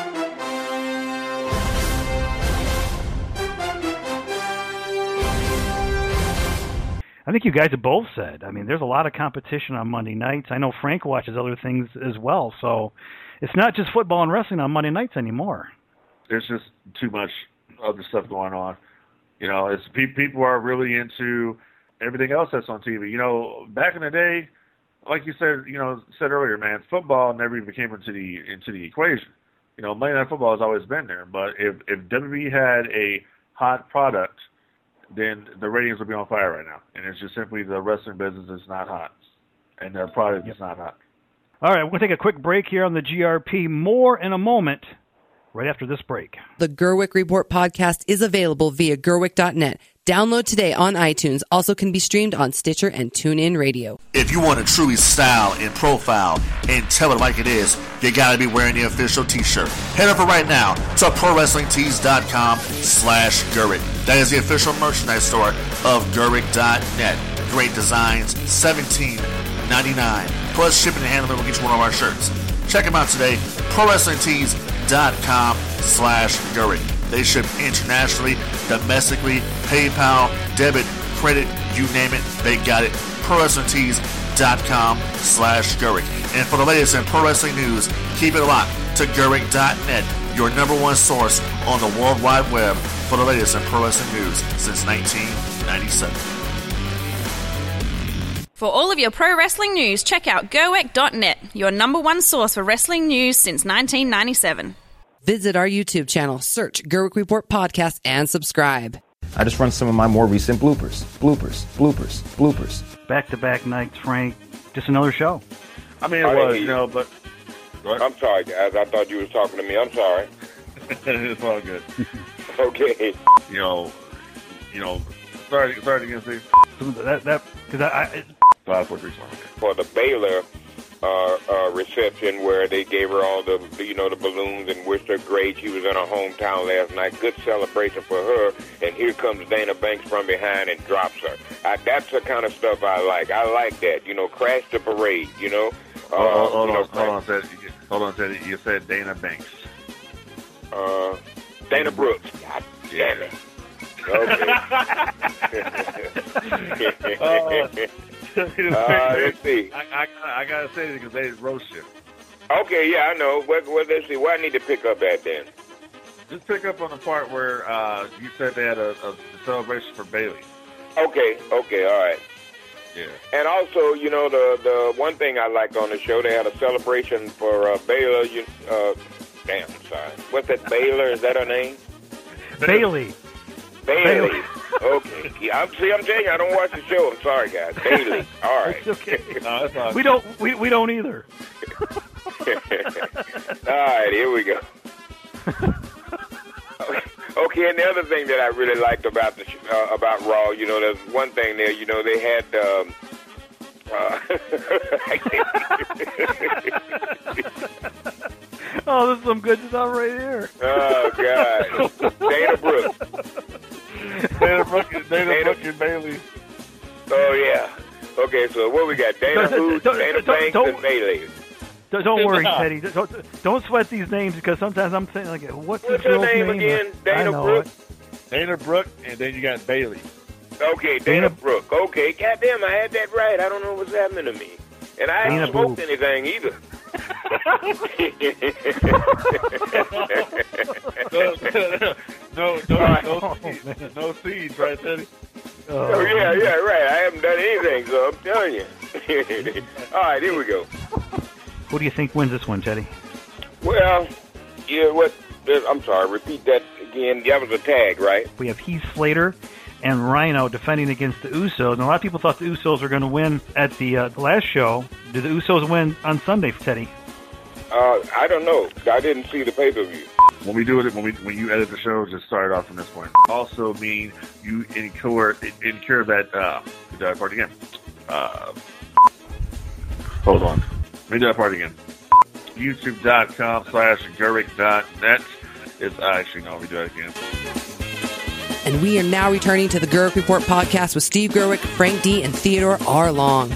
I think you guys have both said, I mean, there's a lot of competition on Monday nights. I know Frank watches other things as well, so it's not just football and wrestling on Monday nights anymore. There's just too much other stuff going on. You know, it's pe- people are really into everything else that's on T V. You know, back in the day, like you said, you know, said earlier, man, football never even came into the into the equation. You know, Monday Night Football has always been there, but if if W W E had a hot product, then the ratings would be on fire right now. And it's just simply the wrestling business is not hot, and their product yep. is not hot. All right, we're going to take a quick break here on the G R P. More in a moment, right after this break. The Gerwick Report podcast is available via gerwick dot net. Download today on iTunes. Also can be streamed on Stitcher and TuneIn Radio. If you want to truly style and profile and tell it like it is, you got to be wearing the official t-shirt. Head over right now to pro wrestling tees dot com slash Gerwick. That is the official merchandise store of gerwick dot net. Great designs, seventeen ninety-nine. Plus shipping and handling will get you one of our shirts. Check them out today, pro wrestling tees dot com slash Gerwick. They ship internationally, domestically, PayPal, debit, credit, you name it, they got it. pro wrestling tees dot com slash Gerwick. And for the latest in pro wrestling news, keep it locked to gerwick dot net, your number one source on the World Wide Web for the latest in pro wrestling news since nineteen ninety-seven. For all of your pro wrestling news, check out gerwick dot net, your number one source for wrestling news since nineteen ninety-seven. Visit our YouTube channel, search Gerwick Report Podcast, and subscribe. I just run some of my more recent bloopers, bloopers, bloopers, bloopers. Back-to-back nights, Frank. Just another show. I mean, it was, you know, but... I'm sorry, guys. I thought you were talking to me. I'm sorry. It's all good. Okay. You know, you know, sorry, sorry again, Steve. That, that, because I... I Five, four, three, one. For the Baylor uh, uh, reception where they gave her all the, you know, the balloons and wished her great. She was in her hometown last night. Good celebration for her. And here comes Dana Banks from behind and drops her. I, that's the kind of stuff I like. I like that. You know, crash the parade, you know. Uh, hold, hold, you know, on, hold on, hold on, hold on, Teddy. You said Dana Banks. Uh, Dana Brooks. God damn it. Okay. uh, uh, let's see. I, I, I gotta say it because they roast you. Okay, yeah, I know. What, what, let's see. Where I need to pick up at then? Just pick up on the part where uh, you said they had a, a celebration for Bayley. Okay, okay, all right. Yeah. And also, you know, the the one thing I liked on the show, they had a celebration for uh, Baylor. You, uh, damn, I'm sorry. What's that? Baylor? Is that her name? Bayley. Bayley. Bayley. Okay. Yeah, I'm, see, I'm telling you, I don't watch the show. I'm sorry, guys. Bayley. All right. It's okay. No, that's all we don't. We we don't either. All right, here we go. Okay, and the other thing that I really liked about the uh, about Raw, you know, there's one thing there. You know, they had. Um, uh, oh, this is some good stuff right here. Oh God, Dana Brooks. Dana Brooks, Dana, Dana Brooks and Bayley. Oh yeah. Okay, so what we got? Dana Hood, Dana Banks, and Bayley. Don't, don't worry, Teddy. Don't, don't sweat these names because sometimes I'm saying like, what's, what's this her girl's name, name again? Dana Brooks. It. Dana Brooks, and then you got Bayley. Okay, Dana, Dana Brooke. Okay, goddamn, I had that right. I don't know what's happening to me, and I Dana haven't smoked Boob. anything either. no, no, no, no, seeds, no seeds, right, Teddy? Oh, oh yeah, yeah, right. I haven't done anything, so I'm telling you. All right, here we go. Who do you think wins this one, Teddy? Well, yeah, what? I'm sorry. Repeat that again. That was a tag, right? We have Heath Slater and Rhino defending against the Usos. And a lot of people thought the Usos were going to win at the, uh, the last show. Did the Usos win on Sunday, Teddy? Uh, I don't know. I didn't see the pay-per-view. When we do it, when we when you edit the show, just start off from this point. Also mean you incur incur that. Uh, do that part again. Uh, hold on. Let me do that part again. YouTube dot com slash Gerwick dot net. It's uh, actually no. Let me do that again. And we are now returning to the Gerwick Report podcast with Steve Gerwick, Frank D., and Theodore R. Long.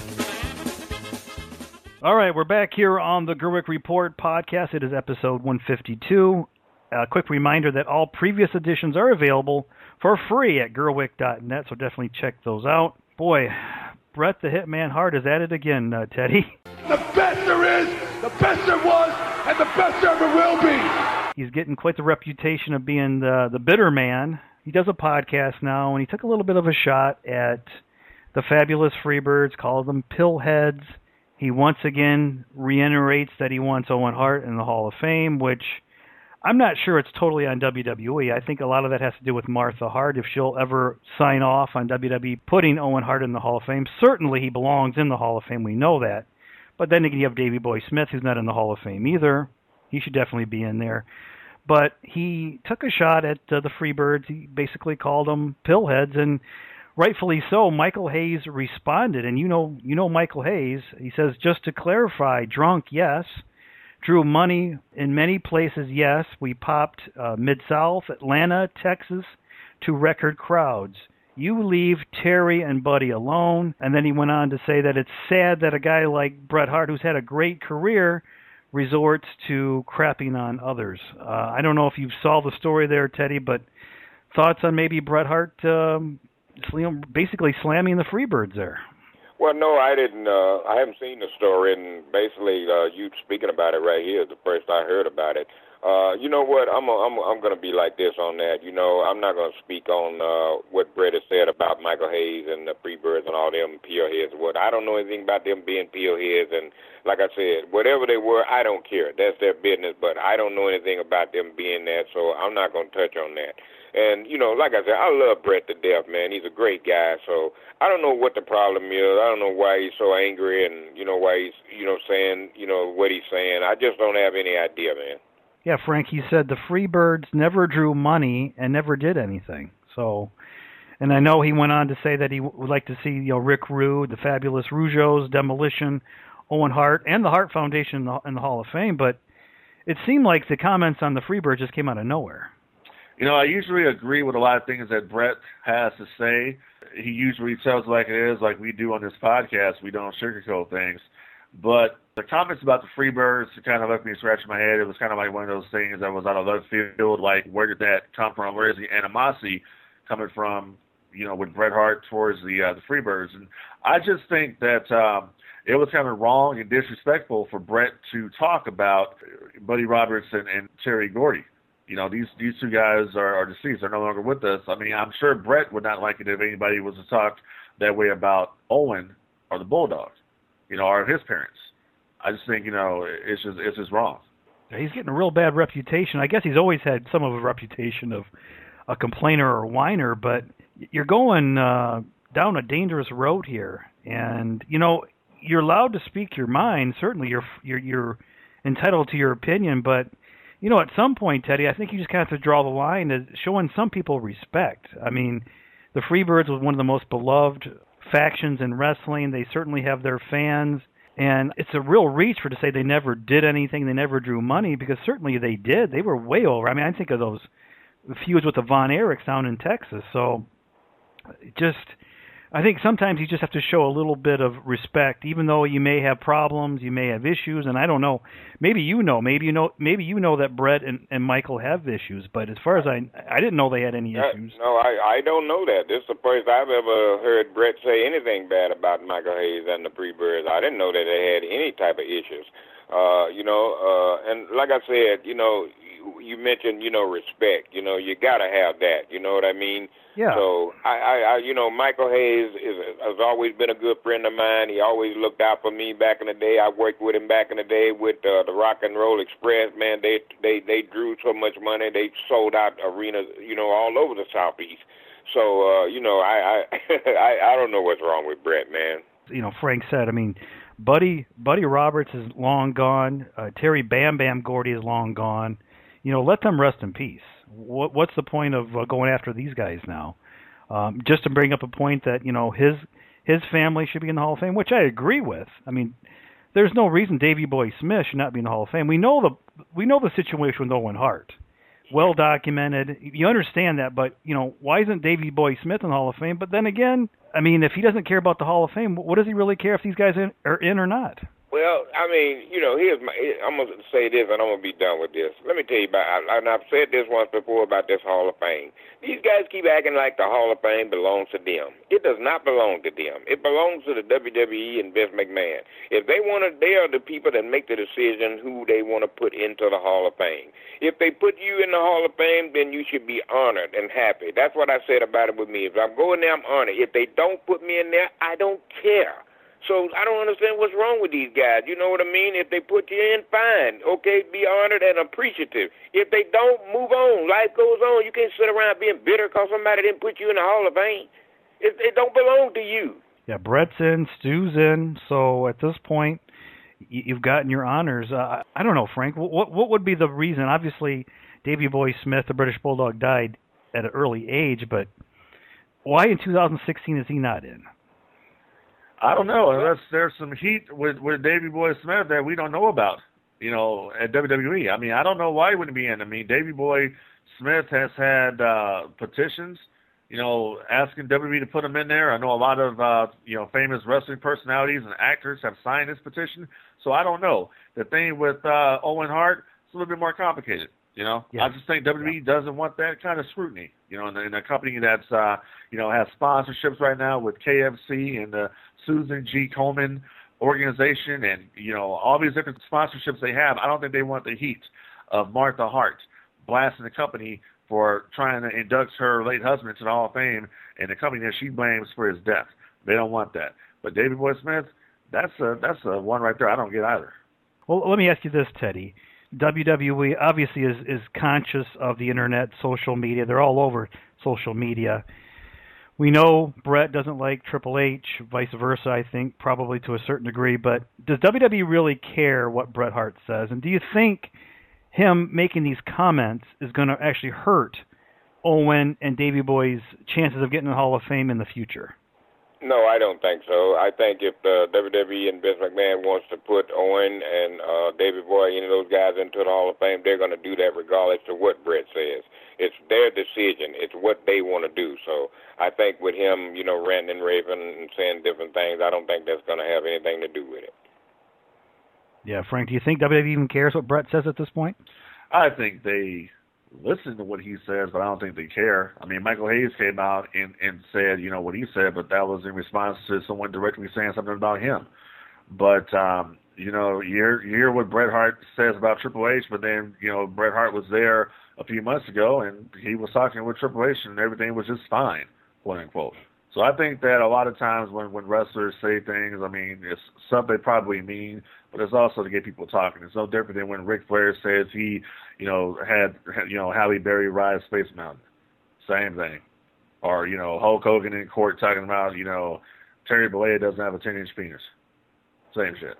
All right, we're back here on the Gerwick Report podcast. It is episode one fifty-two. A quick reminder that all previous editions are available for free at Gerwick dot net, so definitely check those out. Boy, Bret the Hitman Hart is at it again, uh, Teddy. The best there is, the best there was, and the best there ever will be. He's getting quite the reputation of being the, the bitter man. He does a podcast now, and he took a little bit of a shot at the fabulous Freebirds, called them pillheads. He once again reiterates that he wants Owen Hart in the Hall of Fame, which I'm not sure it's totally on W W E. I think a lot of that has to do with Martha Hart, if she'll ever sign off on W W E putting Owen Hart in the Hall of Fame. Certainly he belongs in the Hall of Fame, we know that. But then again, you have Davey Boy Smith, who's not in the Hall of Fame either. He should definitely be in there. But he took a shot at uh, the Freebirds. He basically called them pillheads, and rightfully so. Michael Hayes responded, and you know, you know Michael Hayes. He says, just to clarify, drunk, yes. Drew money in many places, yes. We popped uh, Mid-South, Atlanta, Texas, to record crowds. You leave Terry and Buddy alone. And then he went on to say that it's sad that a guy like Bret Hart, who's had a great career, resorts to crapping on others. Uh, I don't know if you saw the story there, Teddy, but thoughts on maybe Bret Hart um, basically slamming the Freebirds there? Well, no, I didn't. Uh, I haven't seen the story, and basically, uh, you speaking about it right here is the first I heard about it. Uh, you know what? I'm a, I'm a, I'm going to be like this on that. You know, I'm not going to speak on uh, what Bret has said about Michael Hayes and the Freebirds and all them pillheads. What I don't know anything about them being pillheads, and like I said, whatever they were, I don't care. That's their business. But I don't know anything about them being that, so I'm not going to touch on that. And, you know, like I said, I love Bret to death, man. He's a great guy. So I don't know what the problem is. I don't know why he's so angry and, you know, why he's, you know, saying, you know, what he's saying. I just don't have any idea, man. Yeah, Frank, he said the Freebirds never drew money and never did anything. So, and I know he went on to say that he would like to see, you know, Rick Rude, the Fabulous Rougeaus, Demolition, Owen Hart, and the Hart Foundation in the, in the Hall of Fame. But it seemed like the comments on the Freebirds just came out of nowhere. You know, I usually agree with a lot of things that Bret has to say. He usually tells it like it is, like we do on this podcast. We don't sugarcoat things. But the comments about the Freebirds kind of left me scratching my head. It was kind of like one of those things that was out of left field, like where did that come from? Where is the animosity coming from, you know, with Bret Hart towards the uh, the Freebirds? And I just think that um, it was kind of wrong and disrespectful for Bret to talk about Buddy Roberts and, and Terry Gordy. You know, these these two guys are, are deceased. They're no longer with us. I mean, I'm sure Bret would not like it if anybody was to talk that way about Owen or the Bulldogs, you know, or his parents. I just think, you know, it's just it's just wrong. He's getting a real bad reputation. I guess he's always had some of a reputation of a complainer or whiner, but you're going uh, down a dangerous road here. And, you know, you're allowed to speak your mind. Certainly you're you're, you're entitled to your opinion, but you know, at some point, Teddy, I think you just kind of have to draw the line as showing some people respect. I mean, the Freebirds was one of the most beloved factions in wrestling. They certainly have their fans. And it's a real reach for to say they never did anything, they never drew money, because certainly they did. They were way over. I mean, I think of those feuds with the Von Erichs down in Texas. So just, I think sometimes you just have to show a little bit of respect, even though you may have problems, you may have issues, and I don't know. Maybe you know, maybe you know, maybe you know that Bret and, and Michael have issues. But as far as I, I didn't know they had any issues. Uh, no, I, I don't know that. This is the first I've ever heard Bret say anything bad about Michael Hayes and the Freebirds. I didn't know that they had any type of issues. Uh, you know, uh, and like I said, you know, you, you mentioned, you know, respect. You know, you gotta have that. You know what I mean? Yeah. So, I, I, I, you know, Michael Hayes is, has always been a good friend of mine. He always looked out for me back in the day. I worked with him back in the day with uh, the Rock and Roll Express. Man, they they they drew so much money. They sold out arenas, you know, all over the Southeast. So, uh, you know, I, I I I don't know what's wrong with Bret, man. You know, Frank said, I mean, Buddy Buddy Roberts is long gone. Uh, Terry Bam Bam Gordy is long gone. You know, let them rest in peace. What, what's the point of uh, going after these guys now? Um, just to bring up a point that, you know, his his family should be in the Hall of Fame, which I agree with. I mean, there's no reason Davey Boy Smith should not be in the Hall of Fame. We know the we know the situation with Owen Hart. well documented. You understand that, but you know, why isn't Davey Boy Smith in the Hall of Fame? But then again, I mean, if he doesn't care about the Hall of Fame, what does he really care if these guys in, are in or not? Well, I mean, you know, here's my. I'm gonna say this, and I'm gonna be done with this. Let me tell you about. And I've said this once before about this Hall of Fame. These guys keep acting like the Hall of Fame belongs to them. It does not belong to them. It belongs to the W W E and Vince McMahon. If they want to, they are the people that make the decision who they want to put into the Hall of Fame. If they put you in the Hall of Fame, then you should be honored and happy. That's what I said about it with me. If I'm going there, I'm honored. If they don't put me in there, I don't care. So I don't understand what's wrong with these guys. You know what I mean? If they put you in, fine. Okay, be honored and appreciative. If they don't, move on. Life goes on. You can't sit around being bitter because somebody didn't put you in the Hall of Fame. It, it don't belong to you. Yeah, Brett's in, Stu's in. So at this point, you've gotten your honors. Uh, I don't know, Frank. What what would be the reason? Obviously, Davey Boy Smith, the British Bulldog, died at an early age, but why in two thousand sixteen is he not in? I don't know. Unless there's some heat with, with Davey Boy Smith that we don't know about, you know, at W W E. I mean, I don't know why he wouldn't be in. I mean, Davey Boy Smith has had uh, petitions, you know, asking W W E to put him in there. I know a lot of, uh, you know, famous wrestling personalities and actors have signed this petition. So I don't know. The thing with uh, Owen Hart, it's a little bit more complicated. You know, yeah. I just think W W E yeah. doesn't want that kind of scrutiny. You know, in, in a company that's, uh, you know, has sponsorships right now with K F C and the Susan G. Komen organization and, you know, all these different sponsorships they have. I don't think they want the heat of Martha Hart blasting the company for trying to induct her late husband to the Hall of Fame and the company that she blames for his death. They don't want that. But Davey Boy Smith, that's a, that's a one right there I don't get either. Well, let me ask you this, Teddy. W W E obviously is, is conscious of the internet, social media. They're all over social media. We know Brett doesn't like Triple H, vice versa, I think, probably to a certain degree. But does W W E really care what Bret Hart says? And do you think him making these comments is going to actually hurt Owen and Davey Boy's chances of getting in the Hall of Fame in the future? No, I don't think so. I think if the W W E and Vince McMahon wants to put Owen and uh, Davey Boy, any of those guys, into the Hall of Fame, they're going to do that regardless of what Brett says. It's their decision. It's what they want to do. So I think with him, you know, ranting and raving and saying different things, I don't think that's going to have anything to do with it. Yeah, Frank, do you think W W E even cares what Brett says at this point? I think they listen to what he says, but I don't think they care. I mean, Michael Hayes came out and, and said, you know, what he said, but that was in response to someone directly saying something about him. But, um, you know, you hear, you hear what Bret Hart says about Triple H, but then, you know, Bret Hart was there a few months ago, and he was talking with Triple H, and everything was just fine, quote unquote. So I think that a lot of times when, when wrestlers say things, I mean, it's something they probably mean, but it's also to get people talking. It's no different than when Ric Flair says he, you know, had, you know, Halle Berry ride Space Mountain. Same thing. Or, you know, Hulk Hogan in court talking about, you know, Terry Bollea doesn't have a ten-inch penis. Same shit.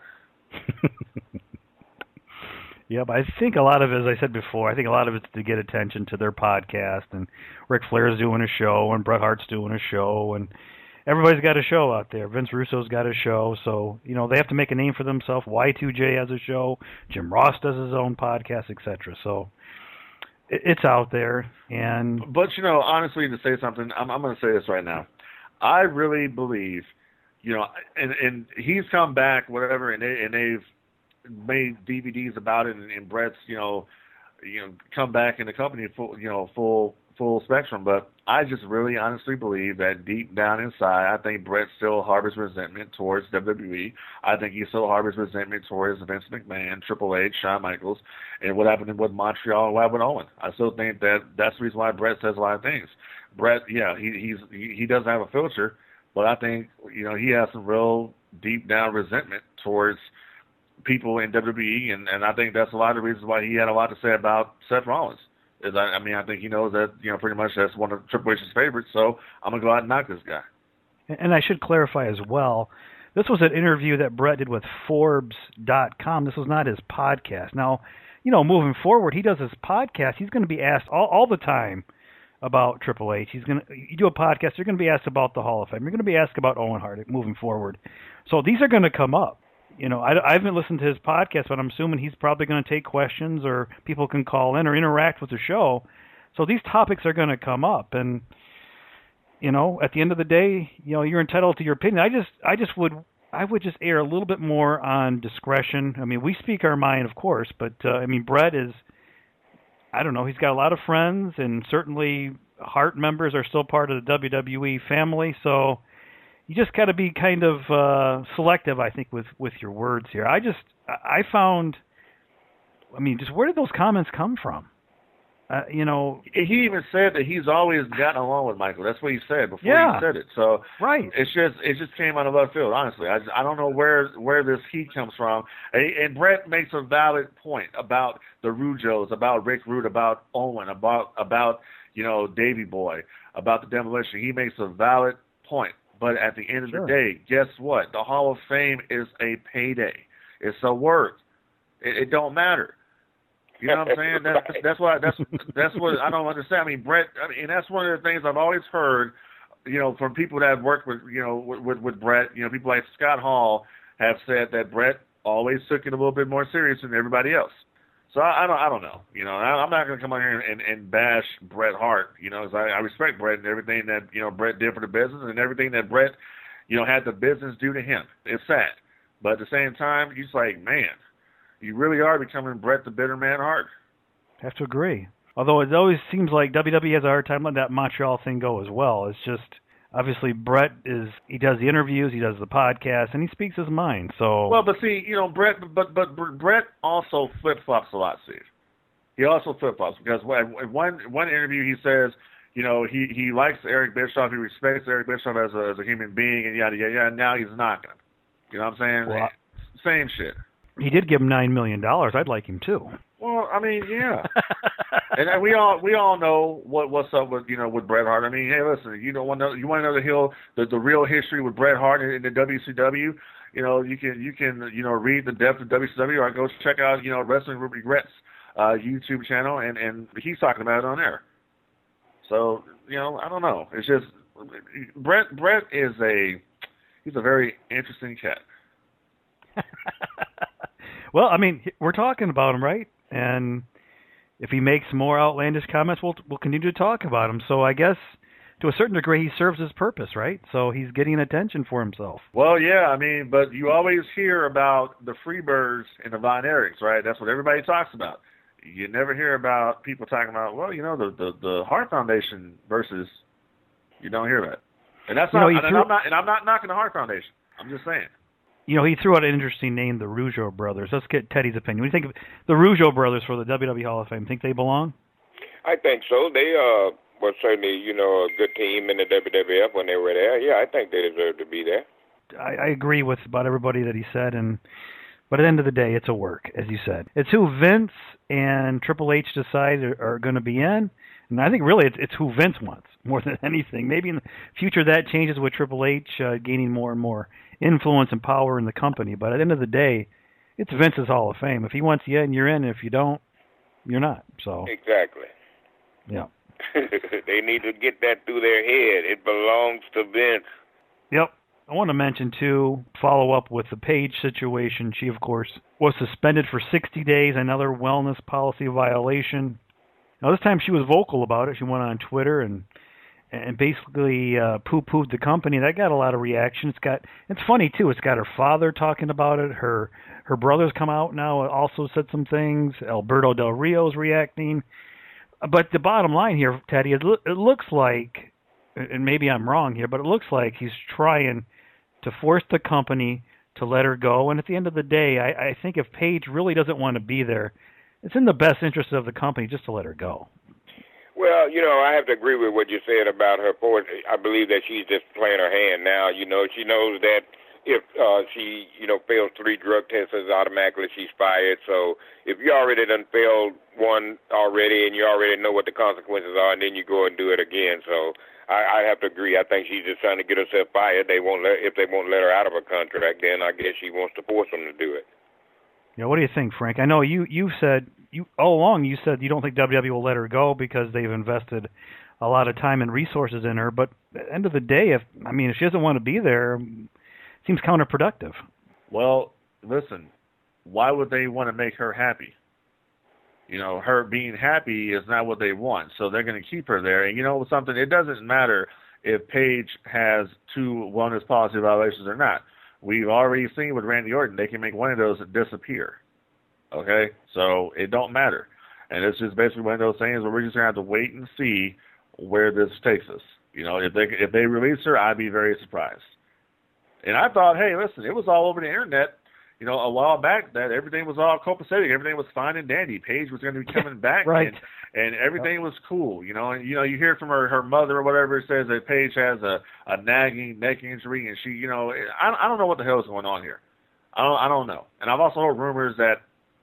Yeah, but I think a lot of it, as I said before, I think a lot of it's to get attention to their podcast, and Ric Flair's doing a show, and Bret Hart's doing a show, and everybody's got a show out there. Vince Russo's got a show, so, you know, they have to make a name for themselves. Y two J has a show. Jim Ross does his own podcast, et cetera. So it, it's out there. And But, you know, honestly, to say something, I'm, I'm going to say this right now. I really believe, you know, and, and he's come back, whatever, and, they, and they've made D V Ds about it, and, and Brett's, you know, you know, come back in the company full, you know, full full spectrum. But I just really honestly believe that deep down inside, I think Brett still harbors resentment towards W W E. I think he still harbors resentment towards Vince McMahon, Triple H, Shawn Michaels, and what happened with Montreal and what happened with Owen. I still think that that's the reason why Brett says a lot of things. Brett, yeah, he he's he, he doesn't have a filter, but I think, you know, he has some real deep down resentment towards people in W W E, and, and I think that's a lot of the reasons why he had a lot to say about Seth Rollins. Is I, I mean, I think he knows that, you know, pretty much that's one of Triple H's favorites, so I'm going to go out and knock this guy. And I should clarify as well, this was an interview that Brett did with Forbes dot com. This was not his podcast. Now, you know, moving forward, he does his podcast. He's going to be asked all, all the time about Triple H. He's going to, you do a podcast, you're going to be asked about the Hall of Fame. You're going to be asked about Owen Hart moving forward. So these are going to come up. you know, I, I haven't listened to his podcast, but I'm assuming he's probably going to take questions or people can call in or interact with the show. So these topics are going to come up, and you know, at the end of the day, you know, you're entitled to your opinion. I just, I just would, I would just err a little bit more on discretion. I mean, we speak our mind, of course, but uh, I mean, Bret is, I don't know, he's got a lot of friends, and certainly Hart members are still part of the W W E family. So you just got to be kind of uh, selective, I think, with with your words here. I just, I found, I mean, just where did those comments come from? Uh, you know, he even said that he's always gotten along with Michael. That's what he said before yeah, he said it. So right, it's just it just came out of left field. Honestly, I I don't know where where this heat comes from. And, and Bret makes a valid point about the Rujos, about Rick Rude, about Owen, about about you know Davey Boy, about the Demolition. He makes a valid point. But at the end of sure. the day, guess what? The Hall of Fame is a payday. It's a work. It, it don't matter. You know what I'm saying? That's that's why that's that's what I don't understand. I mean, Bret. I mean, that's one of the things I've always heard. You know, from people that have worked with you know with, with with Bret. You know, people like Scott Hall have said that Bret always took it a little bit more serious than everybody else. So I, I don't I don't know. You know, I, I'm not going to come on here and, and bash Bret Hart. You know, 'cause I, I respect Bret and everything that you know Bret did for the business and everything that Bret you know had the business do to him. It's sad, but at the same time, you're just like, man. You really are becoming Bret the Bitter Man Hart. I have to agree. Although it always seems like W W E has a hard time letting that Montreal thing go as well. It's just, obviously, Bret is, he does the interviews, he does the podcast, and he speaks his mind. So Well, but see, you know, Bret, but, but Bret also flip-flops a lot, Steve. He also flip-flops because in one, one interview he says, you know, he, he likes Eric Bischoff, he respects Eric Bischoff as a, as a human being, and yada, yada, yada, and now he's knocking him. You know what I'm saying? Well, Same shit. He did give him nine million dollars. I'd like him too. Well, I mean, yeah, and we all we all know what what's up with you know with Bret Hart. I mean, hey, listen, you don't want to know, you want to know the hill the, the real history with Bret Hart in, in the W C W. You know, you can you can you know read the depth of W C W, or go check out you know Wrestling with Regrets uh, YouTube channel, and and he's talking about it on there. So you know, I don't know. It's just Bret Bret is a he's a very interesting cat. Well, I mean, we're talking about him, right? And if he makes more outlandish comments, we'll we'll continue to talk about him. So I guess to a certain degree, he serves his purpose, right? So he's getting attention for himself. Well, yeah, I mean, but you always hear about the Freebirds and the Von Erichs, right? That's what everybody talks about. You never hear about people talking about, well, you know, the the, the Hart Foundation versus. You don't hear that, and that's not. You know, and, I'm not and I'm not knocking the Hart Foundation. I'm just saying. You know, he threw out an interesting name, the Rougeau brothers. Let's get Teddy's opinion. What do you think of the Rougeau brothers for the W W E Hall of Fame? Think they belong? I think so. They uh, were certainly, you know, a good team in the W W F when they were there. Yeah, I think they deserve to be there. I, I agree with about everybody that he said, and but at the end of the day, it's a work, as you said. It's who Vince and Triple H decide are, are going to be in, and I think really it's, it's who Vince wants more than anything. Maybe in the future that changes with Triple H uh, gaining more and more influence and power in the company, but at the end of the day, it's Vince's Hall of Fame. If he wants you in, you're in. If you don't, you're not. So exactly. Yeah. They need to get that through their head. It belongs to Vince. Yep. I want to mention, too, follow up with the Paige situation. She, of course, was suspended for sixty days, another wellness policy violation. Now, this time she was vocal about it. She went on Twitter and and basically uh, poo-pooed the company. That got a lot of reaction. It's got it's funny too. It's got her father talking about it. Her her brothers come out now, also said some things. Alberto Del Rio's reacting. But the bottom line here, Teddy, it, lo- it looks like, and maybe I'm wrong here, but it looks like he's trying to force the company to let her go. And at the end of the day, I, I think if Paige really doesn't want to be there, it's in the best interest of the company just to let her go. Well, you know, I have to agree with what you said about her. For I believe that she's just playing her hand now. You know, she knows that if uh, she, you know, fails three drug tests, automatically she's fired. So if you already done failed one already and you already know what the consequences are, and then you go and do it again. So I, I have to agree. I think she's just trying to get herself fired. They won't let if they won't let her out of her contract. Then I guess she wants to force them to do it. Yeah, what do you think, Frank? I know you you said you all along you said you don't think W W E will let her go because they've invested a lot of time and resources in her. But at the end of the day, if I mean if she doesn't want to be there, it seems counterproductive. Well, listen, why would they want to make her happy? You know, her being happy is not what they want, so they're going to keep her there. And you know something? It doesn't matter if Paige has two wellness policy violations or not. We've already seen with Randy Orton, they can make one of those disappear. Okay? So it don't matter. And it's just basically one of those things where we're just going to have to wait and see where this takes us. You know, if they if they release her, I'd be very surprised. And I thought, hey, listen, it was all over the internet, you know, a while back that everything was all copacetic. Everything was fine and dandy. Paige was going to be coming back. Right. And, and everything was cool, you know. And, you know, you hear from her, her mother or whatever, it says that Paige has a, a nagging neck injury. And she, you know, I, I don't know what the hell is going on here. I don't, I don't know. And I've also heard rumors that,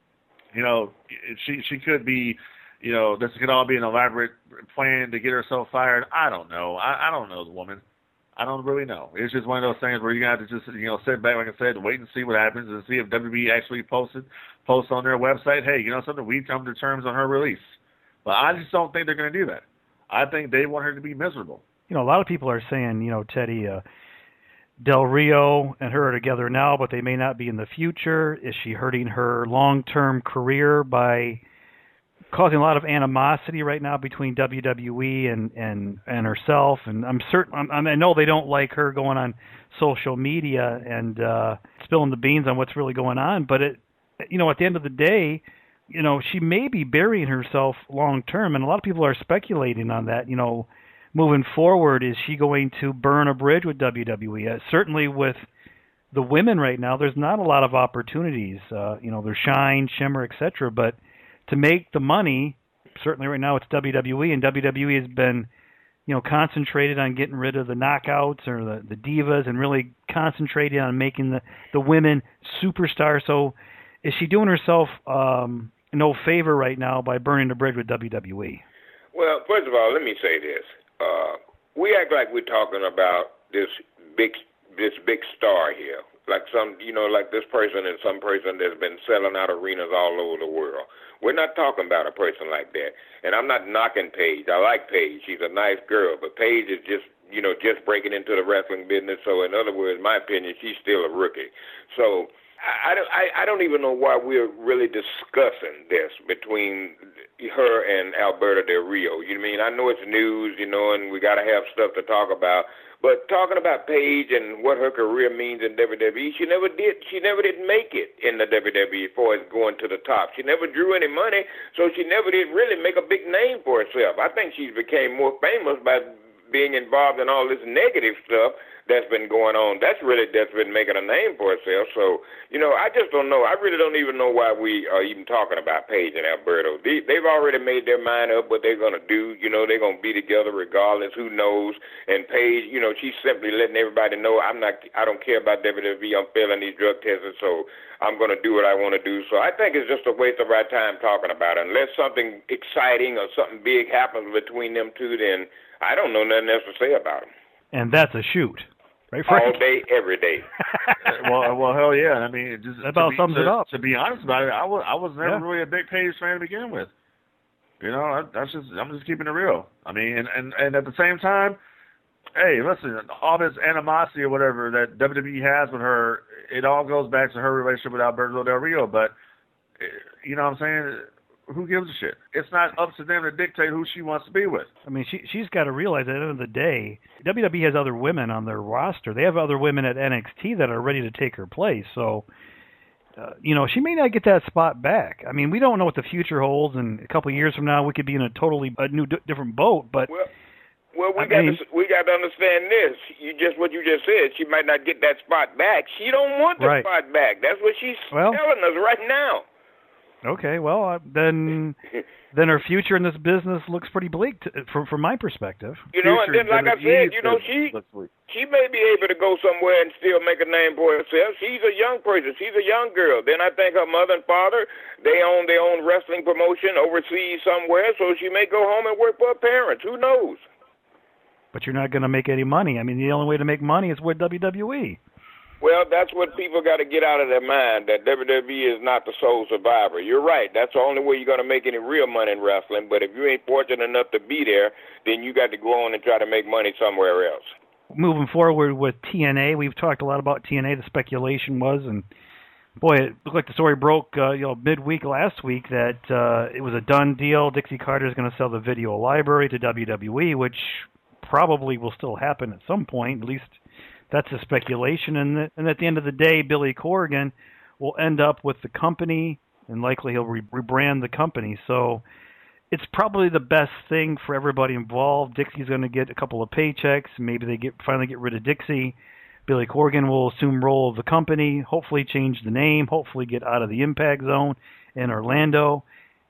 you know, she she could be, you know, this could all be an elaborate plan to get herself fired. I don't know. I, I don't know the woman. I don't really know. It's just one of those things where you're going to have to just, you know, sit back, like I said, wait and see what happens and see if W W E actually posted, posts on their website, hey, you know something, we've come to terms on her release. But I just don't think they're going to do that. I think they want her to be miserable. You know, a lot of people are saying, you know, Teddy, uh, Del Rio and her are together now, but they may not be in the future. Is she hurting her long-term career by causing a lot of animosity right now between W W E and, and, and herself? And I'm certain, I'm, I know they don't like her going on social media and uh, spilling the beans on what's really going on. But it, you know, at the end of the day, you know, she may be burying herself long-term, and a lot of people are speculating on that. You know, moving forward, is she going to burn a bridge with W W E? Uh, certainly with the women right now, there's not a lot of opportunities. Uh, you know, there's Shine, Shimmer, et cetera. But to make the money, certainly right now it's W W E, and W W E has been, you know, concentrated on getting rid of the knockouts or the, the divas and really concentrating on making the, the women superstars. So is she doing herself um, no favor right now by burning the bridge with W W E? Well, first of all, let me say this. Uh, we act like we're talking about this big this big star here, like some, you know, like this person and some person that's been selling out arenas all over the world. We're not talking about a person like that. And I'm not knocking Paige. I like Paige. She's a nice girl. But Paige is just, you know, just breaking into the wrestling business. So in other words, my opinion, she's still a rookie. So I, I, don't, I, I don't even know why we're really discussing this between her and Alberto Del Rio. You know what I mean? I know it's news, you know, and we got to have stuff to talk about. But talking about Paige and what her career means in W W E, she never did. She never did make it in the W W E as far as going to the top. She never drew any money, so she never did really make a big name for herself. I think she became more famous by being involved in all this negative stuff that's been going on. That's really that's been making a name for herself. So, you know, I just don't know. I really don't even know why we are even talking about Paige and Alberto. They, they've already made their mind up what they're going to do. You know, they're going to be together regardless. Who knows? And Paige, you know, she's simply letting everybody know, I'm not, I don't care about W W E. I'm failing these drug tests, so I'm going to do what I want to do. So I think it's just a waste of our time talking about it. Unless something exciting or something big happens between them two, then I don't know nothing else to say about them. And that's a shoot. Right, all day, every day. well, well, hell yeah. I mean, it just that about be, sums to, it up. To be honest about it, I was I was never yeah. really a big Paige fan to begin with. You know, I, that's just I'm just keeping it real. I mean, and, and and at the same time, hey, listen, all this animosity or whatever that W W E has with her, it all goes back to her relationship with Alberto Del Rio. But you know what I'm saying? Who gives a shit? It's not up to them to dictate who she wants to be with. I mean, she, she's got to realize at the end of the day, W W E has other women on their roster. They have other women at N X T that are ready to take her place. So, uh, you know, she may not get that spot back. I mean, we don't know what the future holds, and a couple of years from now, we could be in a totally a new, different boat. But well, well, we I got mean, to we got to understand this. You just what you just said. She might not get that spot back. She don't want the right. spot back. That's what she's well, telling us right now. Okay, well, uh, then then her future in this business looks pretty bleak to, from from my perspective. You know, and then like I said, you know, she she may be able to go somewhere and still make a name for herself. She's a young person. She's a young girl. Then I think her mother and father, they own their own wrestling promotion overseas somewhere, so she may go home and work for her parents. Who knows? But you're not going to make any money. I mean, the only way to make money is with W W E. Well, that's what people got to get out of their mind, that W W E is not the sole survivor. You're right. That's the only way you're going to make any real money in wrestling. But if you ain't fortunate enough to be there, then you got to go on and try to make money somewhere else. Moving forward with T N A, we've talked a lot about T N A. The speculation was, and Boy, it looked like the story broke, uh, you know, midweek last week that uh, it was a done deal. Dixie Carter is going to sell the video library to W W E, which probably will still happen at some point. At least that's a speculation. And, the, and at the end of the day, Billy Corgan will end up with the company, and likely he'll re- rebrand the company. So it's probably the best thing for everybody involved. Dixie's going to get a couple of paychecks. Maybe they get finally get rid of Dixie. Billy Corgan will assume role of the company, hopefully change the name, hopefully get out of the Impact Zone in Orlando.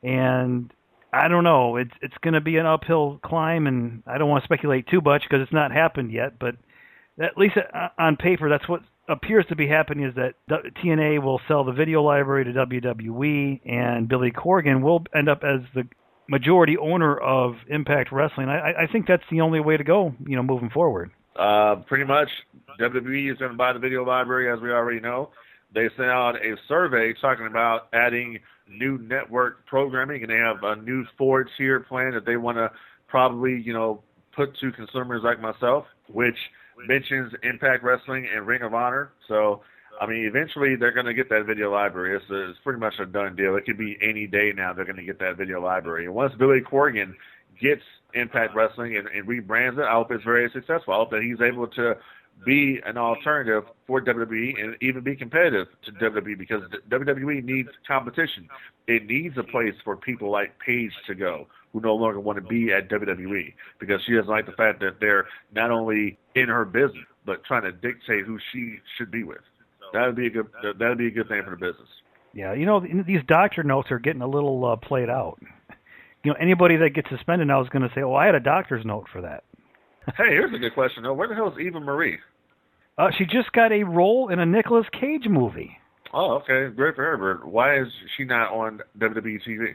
And I don't know, it's it's going to be an uphill climb, and I don't want to speculate too much because it's not happened yet, but at least on paper, that's what appears to be happening, is that T N A will sell the video library to W W E, and Billy Corgan will end up as the majority owner of Impact Wrestling. I, I think that's the only way to go, you know, moving forward. Uh, pretty much, W W E is going to buy the video library, as we already know. They sent out a survey talking about adding new network programming, and they have a new four tier plan that they want to probably, you know, put to consumers like myself, which mentions Impact Wrestling and Ring of Honor. So, I mean, eventually they're going to get that video library. It's, a, it's pretty much a done deal. It could be any day now they're going to get that video library. And once Billy Corgan gets Impact Wrestling and, and rebrands it, I hope it's very successful. I hope that he's able to be an alternative for W W E and even be competitive to W W E, because W W E needs competition. It needs a place for people like Paige to go, who no longer want to be at W W E because she doesn't like the fact that they're not only in her business but trying to dictate who she should be with. That would be a good. That would be a good thing for the business. Yeah, you know, these doctor notes are getting a little uh, played out. You know, anybody that gets suspended now is going to say, "Oh, I had a doctor's note for that." Hey, here's a good question, though. Where the hell is Eva Marie? Uh, she just got a role in a Nicolas Cage movie. Oh, okay. Great for her, but why is she not on W W E T V?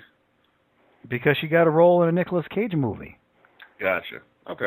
Because she got a role in a Nicolas Cage movie. Gotcha. Okay.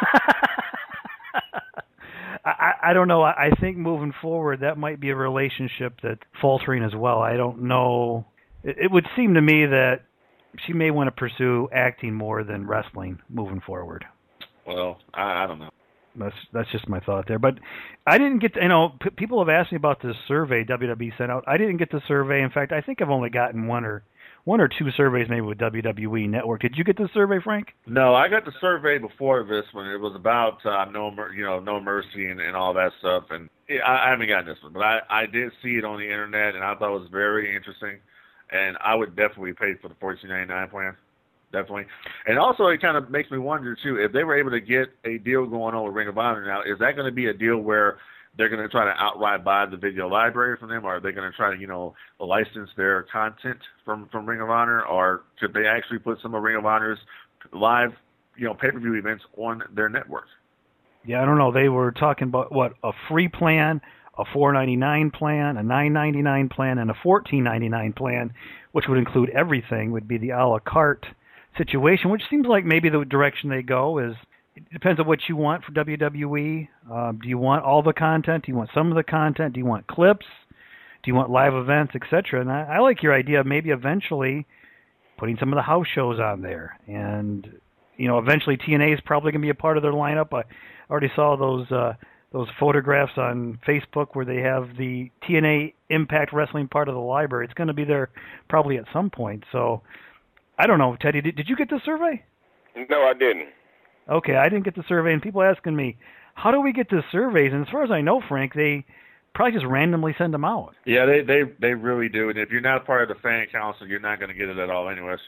I, I don't know. I, I think moving forward, that might be a relationship that's faltering as well. I don't know. It, it would seem to me that she may want to pursue acting more than wrestling moving forward. Well, I, I don't know. That's that's just my thought there. But I didn't get to, you know, p- people have asked me about this survey W W E sent out. I didn't get the survey. In fact, I think I've only gotten one or one or two surveys maybe with W W E Network. Did you get the survey, Frank? No, I got the survey before this one. It was about uh, no, you know, no mercy and, and all that stuff. And I, I haven't gotten this one, but I, I did see it on the internet, and I thought it was very interesting. And I would definitely pay for the fourteen ninety-nine plan. Definitely. And also it kind of makes me wonder, too, if they were able to get a deal going on with Ring of Honor now, is that going to be a deal where they're going to try to outright buy the video library from them, or are they going to try to, you know, license their content from, from Ring of Honor, or could they actually put some of Ring of Honor's live, you know, pay-per-view events on their network? Yeah, I don't know. They were talking about, what, a free plan, a four ninety-nine plan, a nine ninety-nine plan, and a fourteen ninety-nine plan, which would include everything, would be the a la carte situation, which seems like maybe the direction they go is, it depends on what you want for W W E. Um, do you want all the content? Do you want some of the content? Do you want clips? Do you want live events, et cetera? And I, I like your idea of maybe eventually putting some of the house shows on there. And, you know, eventually T N A is probably going to be a part of their lineup. I already saw those uh, those photographs on Facebook where they have the T N A Impact Wrestling part of the library. It's going to be there probably at some point. So I don't know, Teddy, did, did you get the survey? No, I didn't. Okay, I didn't get the survey, and people asking me, how do we get the surveys? And as far as I know, Frank, they probably just randomly send them out. Yeah, they they, they really do. And if you're not part of the fan council, you're not going to get it at all anyways.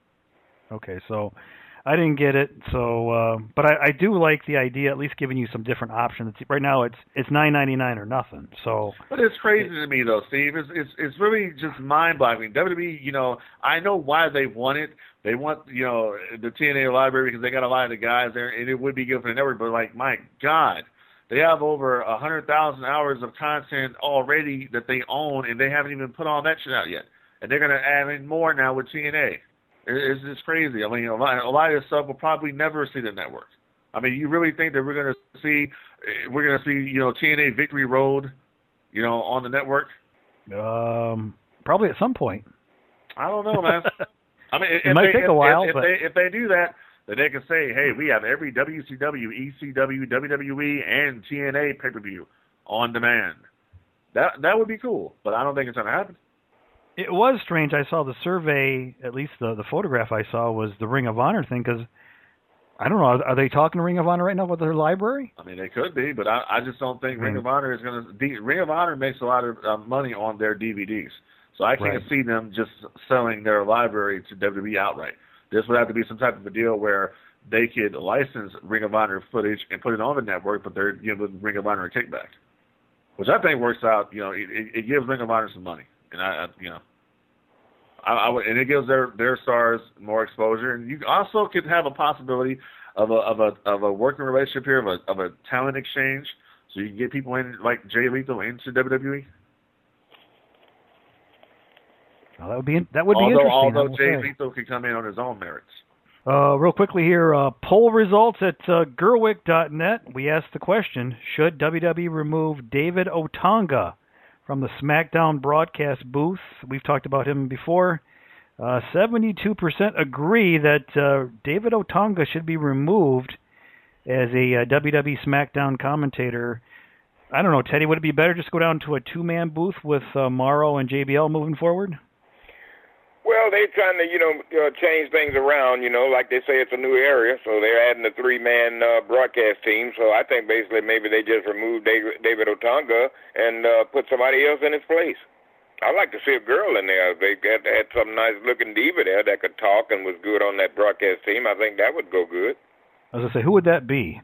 Okay, so I didn't get it. So, uh, but I, I do like the idea, at least giving you some different options. Right now, it's it's nine ninety-nine or nothing. So, but it's crazy to me though, Steve. It's it's it's really just mind-boggling. W W E, you know, I know why they want it. They want, you know, the T N A library because they got a lot of the guys there, and it would be good for the network. But like, my God, they have over a hundred thousand hours of content already that they own, and they haven't even put all that shit out yet. And they're gonna add in more now with T N A. It's just crazy. I mean, a lot, a lot of this stuff will probably never see the network. I mean, you really think that we're going to see, we're going to see, you know, T N A Victory Road, you know, on the network? Um, probably at some point. I don't know, man. I mean, it if might they, take a while, if, if but they if they do that, then they can say, hey, we have every W C W, E C W, W W E, and T N A pay-per-view on demand. That that would be cool, but I don't think it's going to happen. It was strange. I saw the survey, at least the, the photograph I saw was the Ring of Honor thing, because I don't know, are, are they talking to Ring of Honor right now with their library? I mean, they could be, but I, I just don't think Right. Ring of Honor is going to. Ring of Honor makes a lot of uh, money on their D V Ds, so I can't Right. see them just selling their library to W W E outright. This would have to be some type of a deal where they could license Ring of Honor footage and put it on the network, but they're giving Ring of Honor a kickback, which I think works out. You know, it, it gives Ring of Honor some money, and I, I you know. I, I would, and it gives their, their stars more exposure, and you also could have a possibility of a of a of a working relationship here, of a of a talent exchange, so you can get people in like Jay Lethal into W W E. Well, that would be that would be although, interesting. Although I will Jay say. Lethal could come in on his own merits. Uh, real quickly here, uh, poll results at uh, Gerwick dot net. We asked the question: should W W E remove David Otunga from the SmackDown broadcast booth? We've talked about him before. Uh, seventy-two percent agree that uh, David Otunga should be removed as a uh, W W E SmackDown commentator. I don't know, Teddy, would it be better just go down to a two-man booth with uh, Morrow and J B L moving forward? Well, they're trying to, you know, uh, change things around, you know, like they say it's a new area, so they're adding a three-man uh, broadcast team. So I think basically maybe they just removed David, David Otunga and uh, put somebody else in his place. I'd like to see a girl in there. They had, had some nice-looking diva there that could talk and was good on that broadcast team. I think that would go good. I was going to say, who would that be?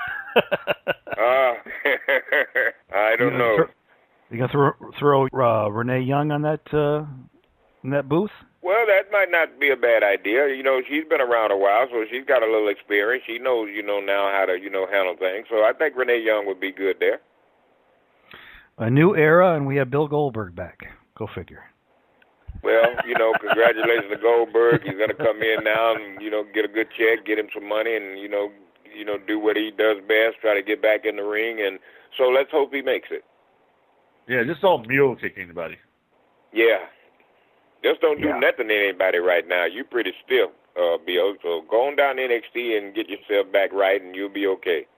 uh, I don't you know. Throw, you going to throw, throw uh, Renee Young on that, uh, in that booth? Well, that might not be a bad idea. You know, she's been around a while, so she's got a little experience. She knows, you know, now how to, you know, handle things. So I think Renee Young would be good there. A new era, and we have Bill Goldberg back. Go figure. Well, you know, congratulations to Goldberg. He's going to come in now and, you know, get a good check, get him some money, and, you know, you know, do what he does best, try to get back in the ring. And so let's hope he makes it. Yeah, just don't mule kick anybody. Yeah. Just don't do Yeah. nothing to anybody right now. You're pretty stiff, uh, Bill. So go on down to N X T and get yourself back right, and you'll be okay.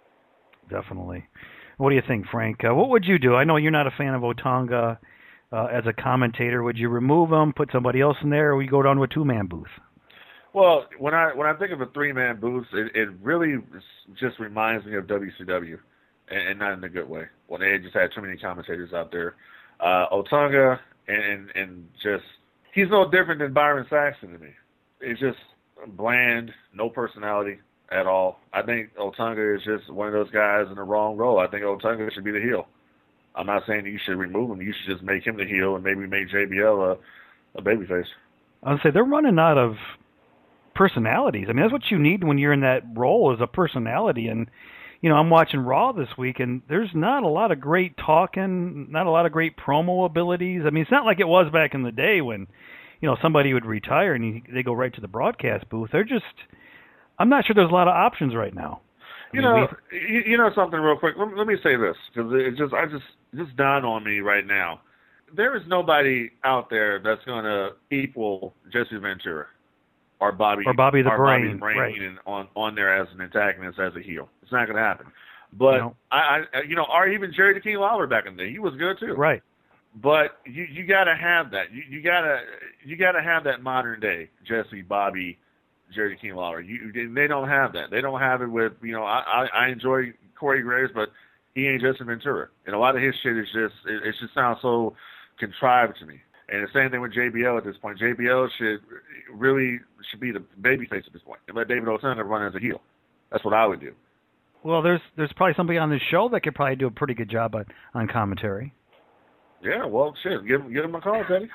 Definitely. What do you think, Frank? Uh, what would you do? I know you're not a fan of Otunga uh, as a commentator. Would you remove him, put somebody else in there, or would you go down to a two-man booth? Well, when I when I think of a three-man booth, it, it really just reminds me of W C W, and, and not in a good way. When they just had too many commentators out there. Uh, Otunga and, and and just he's no different than Byron Saxton to me. It's just bland, no personality at all. I think Otunga is just one of those guys in the wrong role. I think Otunga should be the heel. I'm not saying that you should remove him. You should just make him the heel and maybe make J B L a, a babyface. I would say they're running out of personalities. I mean, that's what you need when you're in that role, is a personality. And, you know, I'm watching Raw this week, and there's not a lot of great talking, not a lot of great promo abilities. I mean, it's not like it was back in the day when, you know, somebody would retire and you, they go right to the broadcast booth. They're just, I'm not sure there's a lot of options right now. I You mean, know, you, you know something real quick. Let, let me say this, because it just, I just, it just dawned on me right now. There is nobody out there that's going to equal Jesse Ventura or Bobby or Bobby the or Brain, Bobby Brain right. on on there as an antagonist, as a heel. It's not going to happen. But No. I, I, you know, or even Jerry the King Lawler back in the day, he was good too. Right. But you you got to have that. You you got to you got to have that modern day Jesse, Bobby, Jerry the King Lawler. You they don't have that. They don't have it with, you know, I I, I enjoy Corey Graves, but he ain't Jesse Ventura. And a lot of his shit is just it, it just sounds so contrived to me. And the same thing with J B L at this point. J B L should really should be the babyface at this point and let David Otunga run as a heel. That's what I would do. Well, there's there's probably somebody on this show that could probably do a pretty good job on, on commentary. Yeah, well, shit, give him, give him a call, Teddy.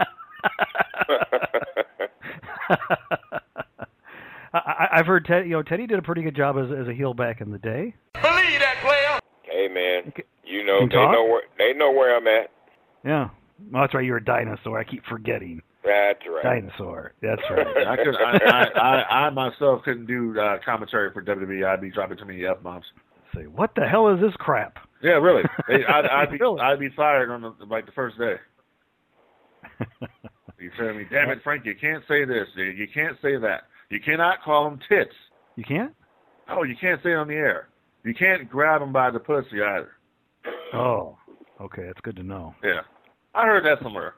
I, I've heard Teddy, you know, Teddy did a pretty good job as as a heel back in the day. Believe that, player. Hey, man, you know, Can they talk? know where they know where I'm at. Yeah, well, that's right. You're a dinosaur. I keep forgetting. That's right. Dinosaur. That's right. I could, I, I, I, I myself couldn't do uh, commentary for W W E. I'd be dropping too many f bombs. Say, what the hell is this crap? Yeah, really. I'd, I'd be, Really? I'd be fired on the, like the first day. You feel me? Damn it, Frank! You can't say this. You you can't say that. You cannot call them tits. You can't? Oh, you can't say it on the air. You can't grab them by the pussy either. Oh. Okay, that's good to know. Yeah. I heard that somewhere.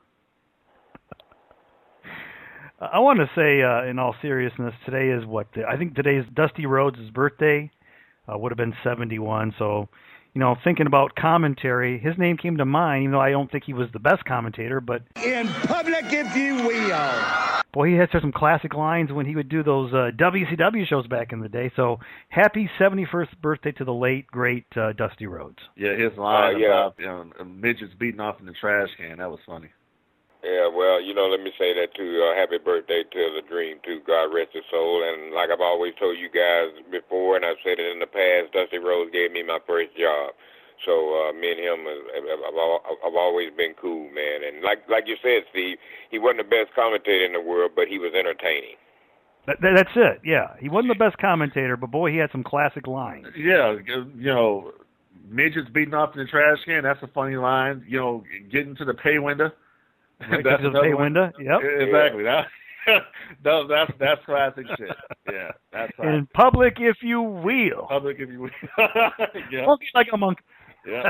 I want to say, uh, in all seriousness, today is what? I think today is Dusty Rhodes' birthday. Uh, would have been seventy-one. So, you know, thinking about commentary, his name came to mind, even though I don't think he was the best commentator. But In public, if you will. Boy, he had some classic lines when he would do those uh, W C W shows back in the day. So, happy seventy-first birthday to the late, great uh, Dusty Rhodes. Yeah, his line Uh, yeah. about you know, midgets beating off in the trash can, that was funny. Yeah, well, you know, let me say that too. Uh, happy birthday to the Dream, too. God rest his soul. And like I've always told you guys before, and I've said it in the past, Dusty Rhodes gave me my first job. So uh, me and him, have, have, have always been cool, man. And like like you said, Steve, he wasn't the best commentator in the world, but he was entertaining. That, that, that's it, yeah. He wasn't the best commentator, but boy, he had some classic lines. Yeah, you know, midgets beating off in the trash can, that's a funny line. You know, getting to the pay window. Right, that's to the pay window, yep. Exactly. That, that, that's, that's classic shit. Yeah, that's classic. In public, if you will. Public, if you will. Yeah. Monkey like a monk. Yeah.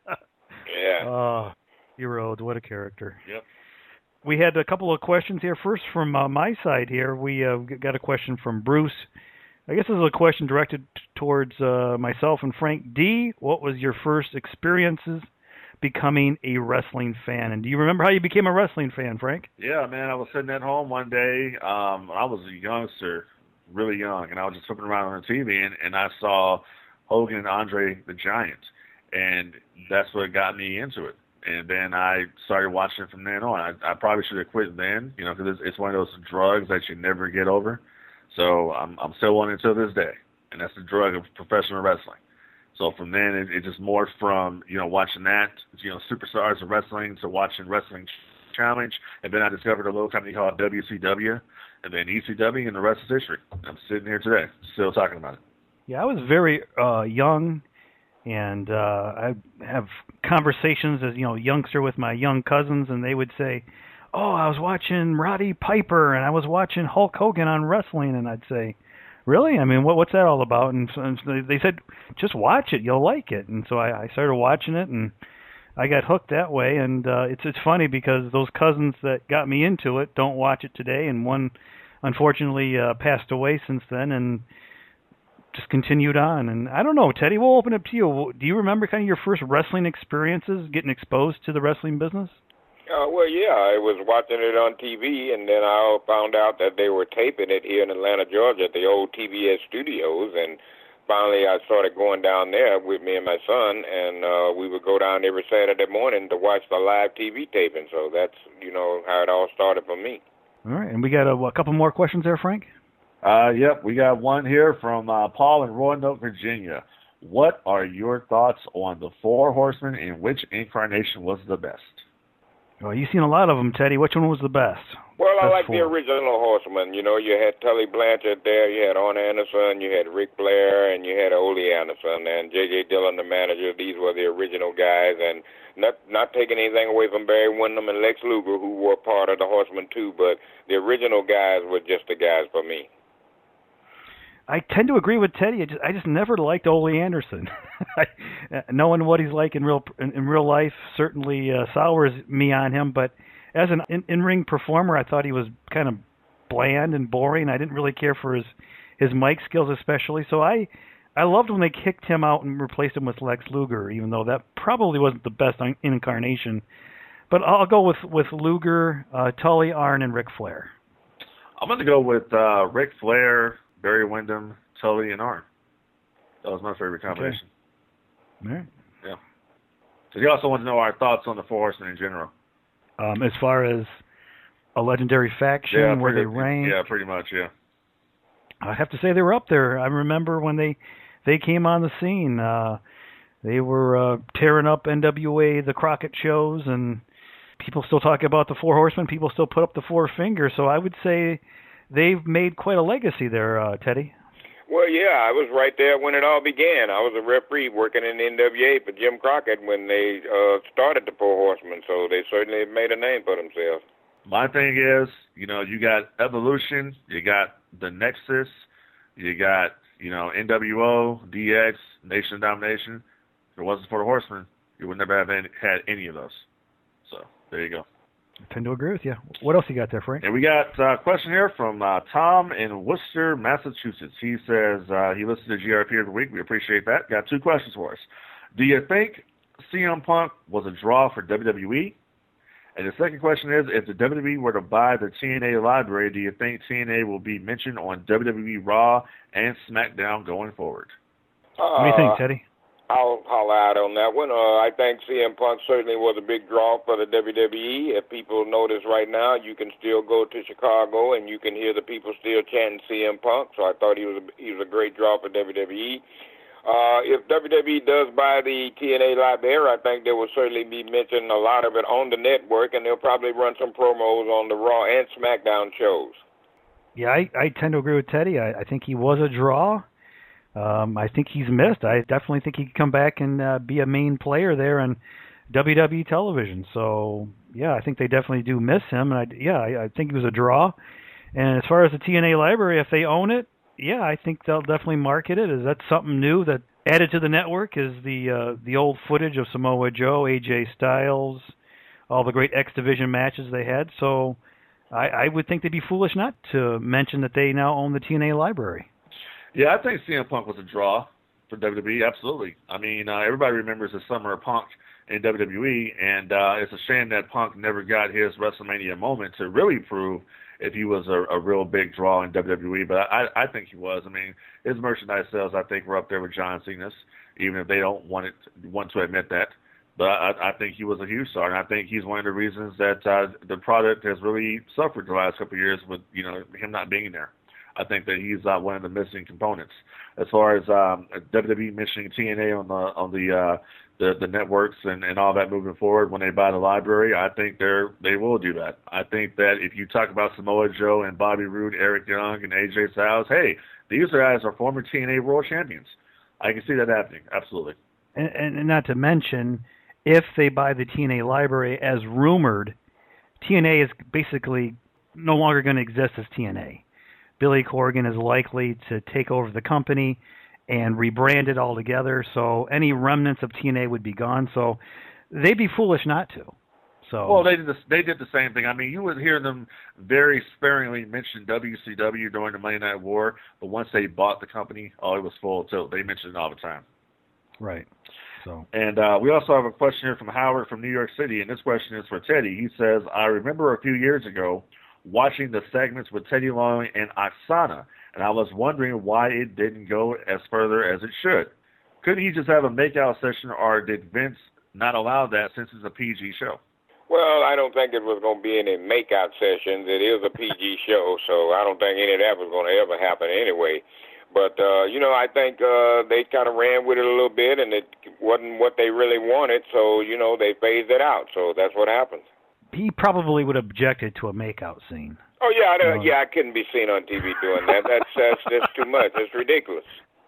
Yeah. Oh, Rhodes, what a character. Yep. We had a couple of questions here. First, from uh, my side here, we uh, got a question from Bruce. I guess this is a question directed t- towards uh, myself and Frank D. What was your first experiences becoming a wrestling fan? And do you remember how you became a wrestling fan, Frank? Yeah, man, I was sitting at home one day. Um, I was a youngster, really young, and I was just flipping around on the T V, and, and I saw Hogan and Andre the Giant, and that's what got me into it. And then I started watching it from then on. I, I probably should have quit then, you know, because it's, it's one of those drugs that you never get over. So I'm, I'm still on it until this day, and that's the drug of professional wrestling. So from then, it, it just morphed from, you know, watching that, you know, Superstars of Wrestling to watching Wrestling Challenge. And then I discovered a little company called W C W and then E C W, and the rest is history. I'm sitting here today still talking about it. Yeah, I was very uh, young, and uh, I have conversations as, you know, youngster with my young cousins, and they would say, oh, I was watching Roddy Piper, and I was watching Hulk Hogan on wrestling, and I'd say, really? I mean, what, what's that all about? And, so, and so they said, just watch it, you'll like it. And so I, I started watching it, and I got hooked that way. And uh, it's it's funny because those cousins that got me into it don't watch it today, and one unfortunately uh, passed away since then, and just continued on. And I don't know, Teddy, we'll open it up to you. Do you remember kind of your first wrestling experiences, getting exposed to the wrestling business? Uh, well, yeah, I was watching it on T V, and then I found out that they were taping it here in Atlanta, Georgia, at the old T V S studios, and finally I started going down there with me and my son, and uh, we would go down every Saturday morning to watch the live T V taping, so that's, you know, how it all started for me. All right, and we got a, a couple more questions there, Frank? Uh, yep, we got one here from uh, Paul in Roanoke, Virginia. What are your thoughts on the Four Horsemen, and which incarnation was the best? Well, you've seen a lot of them, Teddy. Which one was the best? Well, I best like four. the original Horsemen. You know, you had Tully Blanchard there, you had Arn Anderson, you had Ric Flair, and you had Ole Anderson, and J J Dillon, the manager. These were the original guys, and not not taking anything away from Barry Windham and Lex Luger, who were part of the Horsemen too, but the original guys were just the guys for me. I tend to agree with Teddy. I just, I just never liked Ole Anderson. I, knowing what he's like in real in, in real life certainly uh, sours me on him. But as an in, in-ring performer, I thought he was kind of bland and boring. I didn't really care for his his mic skills, especially. So I I loved when they kicked him out and replaced him with Lex Luger, even though that probably wasn't the best incarnation. But I'll go with with Luger, uh, Tully, Arn, and Ric Flair. I'm going to go with uh, Ric Flair, Barry Windham, Tully, and Arn. That was my favorite combination. Okay. All right. Yeah. So you also want to know our thoughts on the Four Horsemen in general. Um, as far as a legendary faction, yeah, where pretty, they ranked. Yeah, pretty much, yeah. I have to say they were up there. I remember when they, they came on the scene. Uh, they were uh, tearing up N W A, the Crockett shows, and people still talk about the Four Horsemen. People still put up the four fingers. So I would say they've made quite a legacy there, uh, Teddy. Well, yeah, I was right there when it all began. I was a referee working in the N W A for Jim Crockett when they uh, started the Four Horsemen, so they certainly made a name for themselves. My thing is, you know, you got Evolution, you got the Nexus, you got, you know, N W O, D X, Nation of Domination. If it wasn't for the Horsemen, You would never have any, had any of those. So there you go. I tend to agree with you. What else you got there, Frank? And we got a question here from uh, Tom in Worcester, Massachusetts. He says uh, he listens to G R P every week. We appreciate that. Got two questions for us. Do you think C M Punk was a draw for W W E? And the second question is, if the W W E were to buy the T N A library, do you think T N A will be mentioned on W W E Raw and SmackDown going forward? Uh, what do you think, Teddy? I'll holler out on that one. Uh, I think C M Punk certainly was a big draw for the W W E. If people notice right now, you can still go to Chicago and you can hear the people still chanting C M Punk. So I thought he was a, he was a great draw for W W E. Uh, if W W E does buy the T N A library, I think there will certainly be mentioned a lot of it on the network, and they'll probably run some promos on the Raw and SmackDown shows. Yeah, I, I tend to agree with Teddy. I, I think he was a draw. Um, I think he's missed. I definitely think he could come back and uh, be a main player there on W W E television. So, yeah, I think they definitely do miss him. And, I, yeah, I, I think he was a draw. And as far as the T N A library, if they own it, yeah, I think they'll definitely market it. Is that something new that added to the network? Is the uh, the old footage of Samoa Joe, A J Styles, all the great X Division matches they had? So I, I would think they'd be foolish not to mention that they now own the T N A library. Yeah, I think C M Punk was a draw for W W E, absolutely. I mean, uh, everybody remembers the summer of Punk in W W E, and uh, it's a shame that Punk never got his WrestleMania moment to really prove if he was a, a real big draw in W W E, but I, I think he was. I mean, his merchandise sales, I think, were up there with John Cena's, even if they don't want it want to admit that. But I, I think he was a huge star, and I think he's one of the reasons that uh, the product has really suffered the last couple of years with, you know, him not being there. I think that he's uh, one of the missing components. As far as um, W W E mentioning T N A on the on the uh, the, the networks and, and all that moving forward when they buy the library, I think they're they will do that. I think that if you talk about Samoa Joe and Bobby Roode, Eric Young, and A J Styles, hey, these guys are former T N A World Champions. I can see that happening, absolutely. And, and not to mention, if they buy the T N A library as rumored, T N A is basically no longer going to exist as T N A. Billy Corgan is likely to take over the company and rebrand it altogether, so any remnants of T N A would be gone. So they'd be foolish not to. So well, they did the, they did the same thing. I mean, you would hear them very sparingly mention W C W during the Monday Night War, but once they bought the company, oh, it was full tilt. They mentioned it all the time. Right. So. And uh, we also have a question here from Howard from New York City, and this question is for Teddy. He says, I remember a few years ago watching the segments with Teddy Long and Oksana, and I was wondering why it didn't go as further as it should. Couldn't he just have a makeout session, or did Vince not allow that since it's a P G show? Well, I don't think it was going to be any makeout sessions. It is a P G show, so I don't think any of that was going to ever happen anyway. But, uh, you know, I think uh, they kind of ran with it a little bit, and it wasn't what they really wanted, so, you know, they phased it out. So that's what happened. He probably would have objected to a makeout scene. Oh, yeah, I don't, yeah, I couldn't be seen on T V doing that. That's, that's, that's too much. That's ridiculous.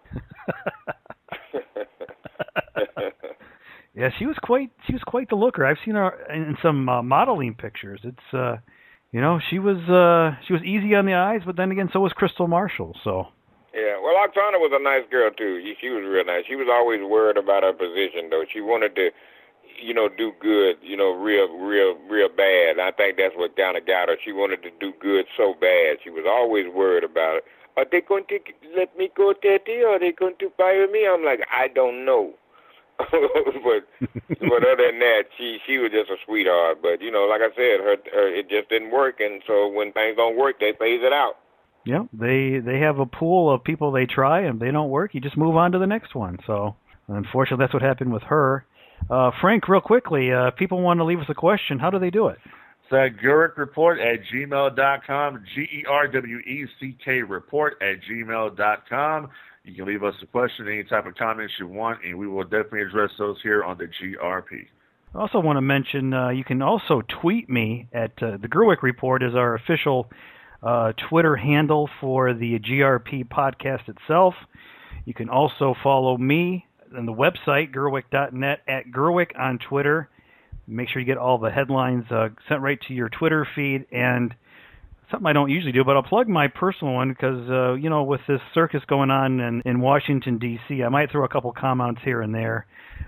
Yeah, she was quite she was quite the looker. I've seen her in some uh, modeling pictures. It's uh, you know, she was uh, she was easy on the eyes, but then again, so was Crystal Marshall. So. Yeah, well, Oksana was a nice girl too. She was real nice. She was always worried about her position, though. She wanted to, you know, do good, you know, real, real, real bad. I think that's what kind of got her. She wanted to do good so bad. She was always worried about it. Are they going to let me go, Teddy? Or are they going to fire me? I'm like, I don't know. but but other than that, she she was just a sweetheart. But you know, like I said, her, her it just didn't work, and so when things don't work, they phase it out. Yeah, they they have a pool of people they try, and if they don't work, you just move on to the next one. So unfortunately, that's what happened with her. Uh, Frank, real quickly, uh, if people want to leave us a question, how do they do it? It's at Gerwick Report at gmail dot com, G E R W E C K Report at gmail dot com. You can leave us a question, any type of comments you want, and we will definitely address those here on the G R P. I also want to mention uh, you can also tweet me at uh, the Gerwick Report is our official uh, Twitter handle for the G R P podcast itself. You can also follow me on the website, Gerwick dot net, at Gerwick on Twitter. Make sure you get all the headlines uh, sent right to your Twitter feed. And something I don't usually do, but I'll plug my personal one because, uh, you know, with this circus going on in, in Washington, D C, I might throw a couple comments here and there.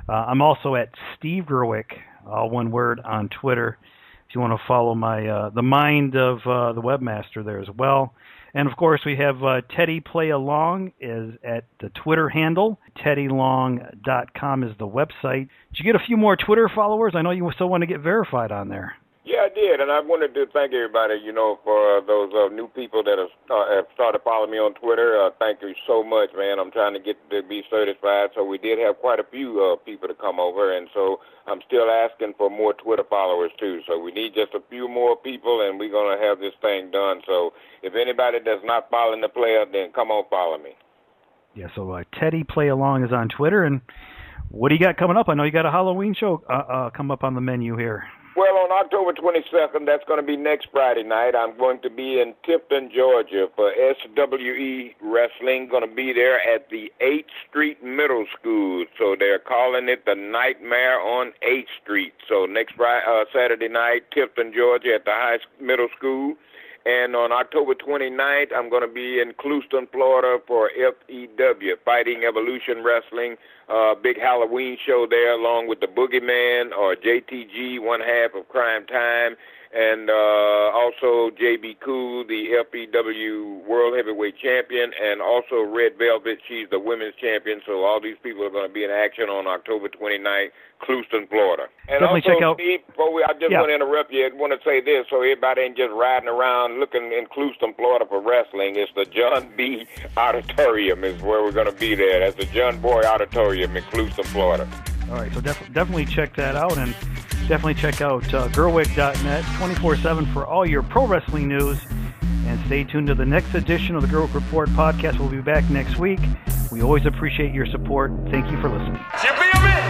Uh, I'm also at Steve Gerwick, all one word, on Twitter. If you want to follow my uh, the mind of uh, the webmaster there as well. And, of course, we have uh, Teddy Play Along is at the Twitter handle. Teddy Long dot com is the website. Did you get a few more Twitter followers? I know you still want to get verified on there. Yeah, I did, and I wanted to thank everybody, you know, for uh, those uh, new people that have, uh, have started following me on Twitter. Uh, thank you so much, man. I'm trying to get to be certified, so we did have quite a few uh, people to come over, and so I'm still asking for more Twitter followers, too. So we need just a few more people, and we're going to have this thing done. So if anybody does not follow the player, then come on, follow me. Yeah, so uh, Teddy Play Along is on Twitter, and what do you got coming up? I know you got a Halloween show uh, uh, come up on the menu here. Well, on October twenty-second, that's going to be next Friday night. I'm going to be in Tifton, Georgia for S W E Wrestling. Going to be there at the eighth Street Middle School. So they're calling it the Nightmare on eighth Street. So next Friday, uh, Saturday night, Tifton, Georgia at the high middle school. And on October twenty-ninth, I'm going to be in Clewiston, Florida for F E W, Fighting Evolution Wrestling. Uh, big Halloween show there along with the Boogeyman, or J T G, one half of Crime Time. And uh, also J B Cool, the F E W World Heavyweight Champion, and also Red Velvet, she's the women's champion. So all these people are going to be in action on October twenty-ninth, Clewiston, Florida. And Definitely also, check out. Steve, before we, I just yeah. want to interrupt you. I want to say this so everybody ain't just riding around looking in Clewiston, Florida for wrestling. It's the John B. Auditorium is where we're going to be there. That's the John Boy Auditorium in Clewiston, Florida. All right, so def- definitely check that out, and definitely check out uh, Gerwick dot net twenty-four seven for all your pro wrestling news. And stay tuned to the next edition of the Gerwick Report podcast. We'll be back next week. We always appreciate your support. Thank you for listening.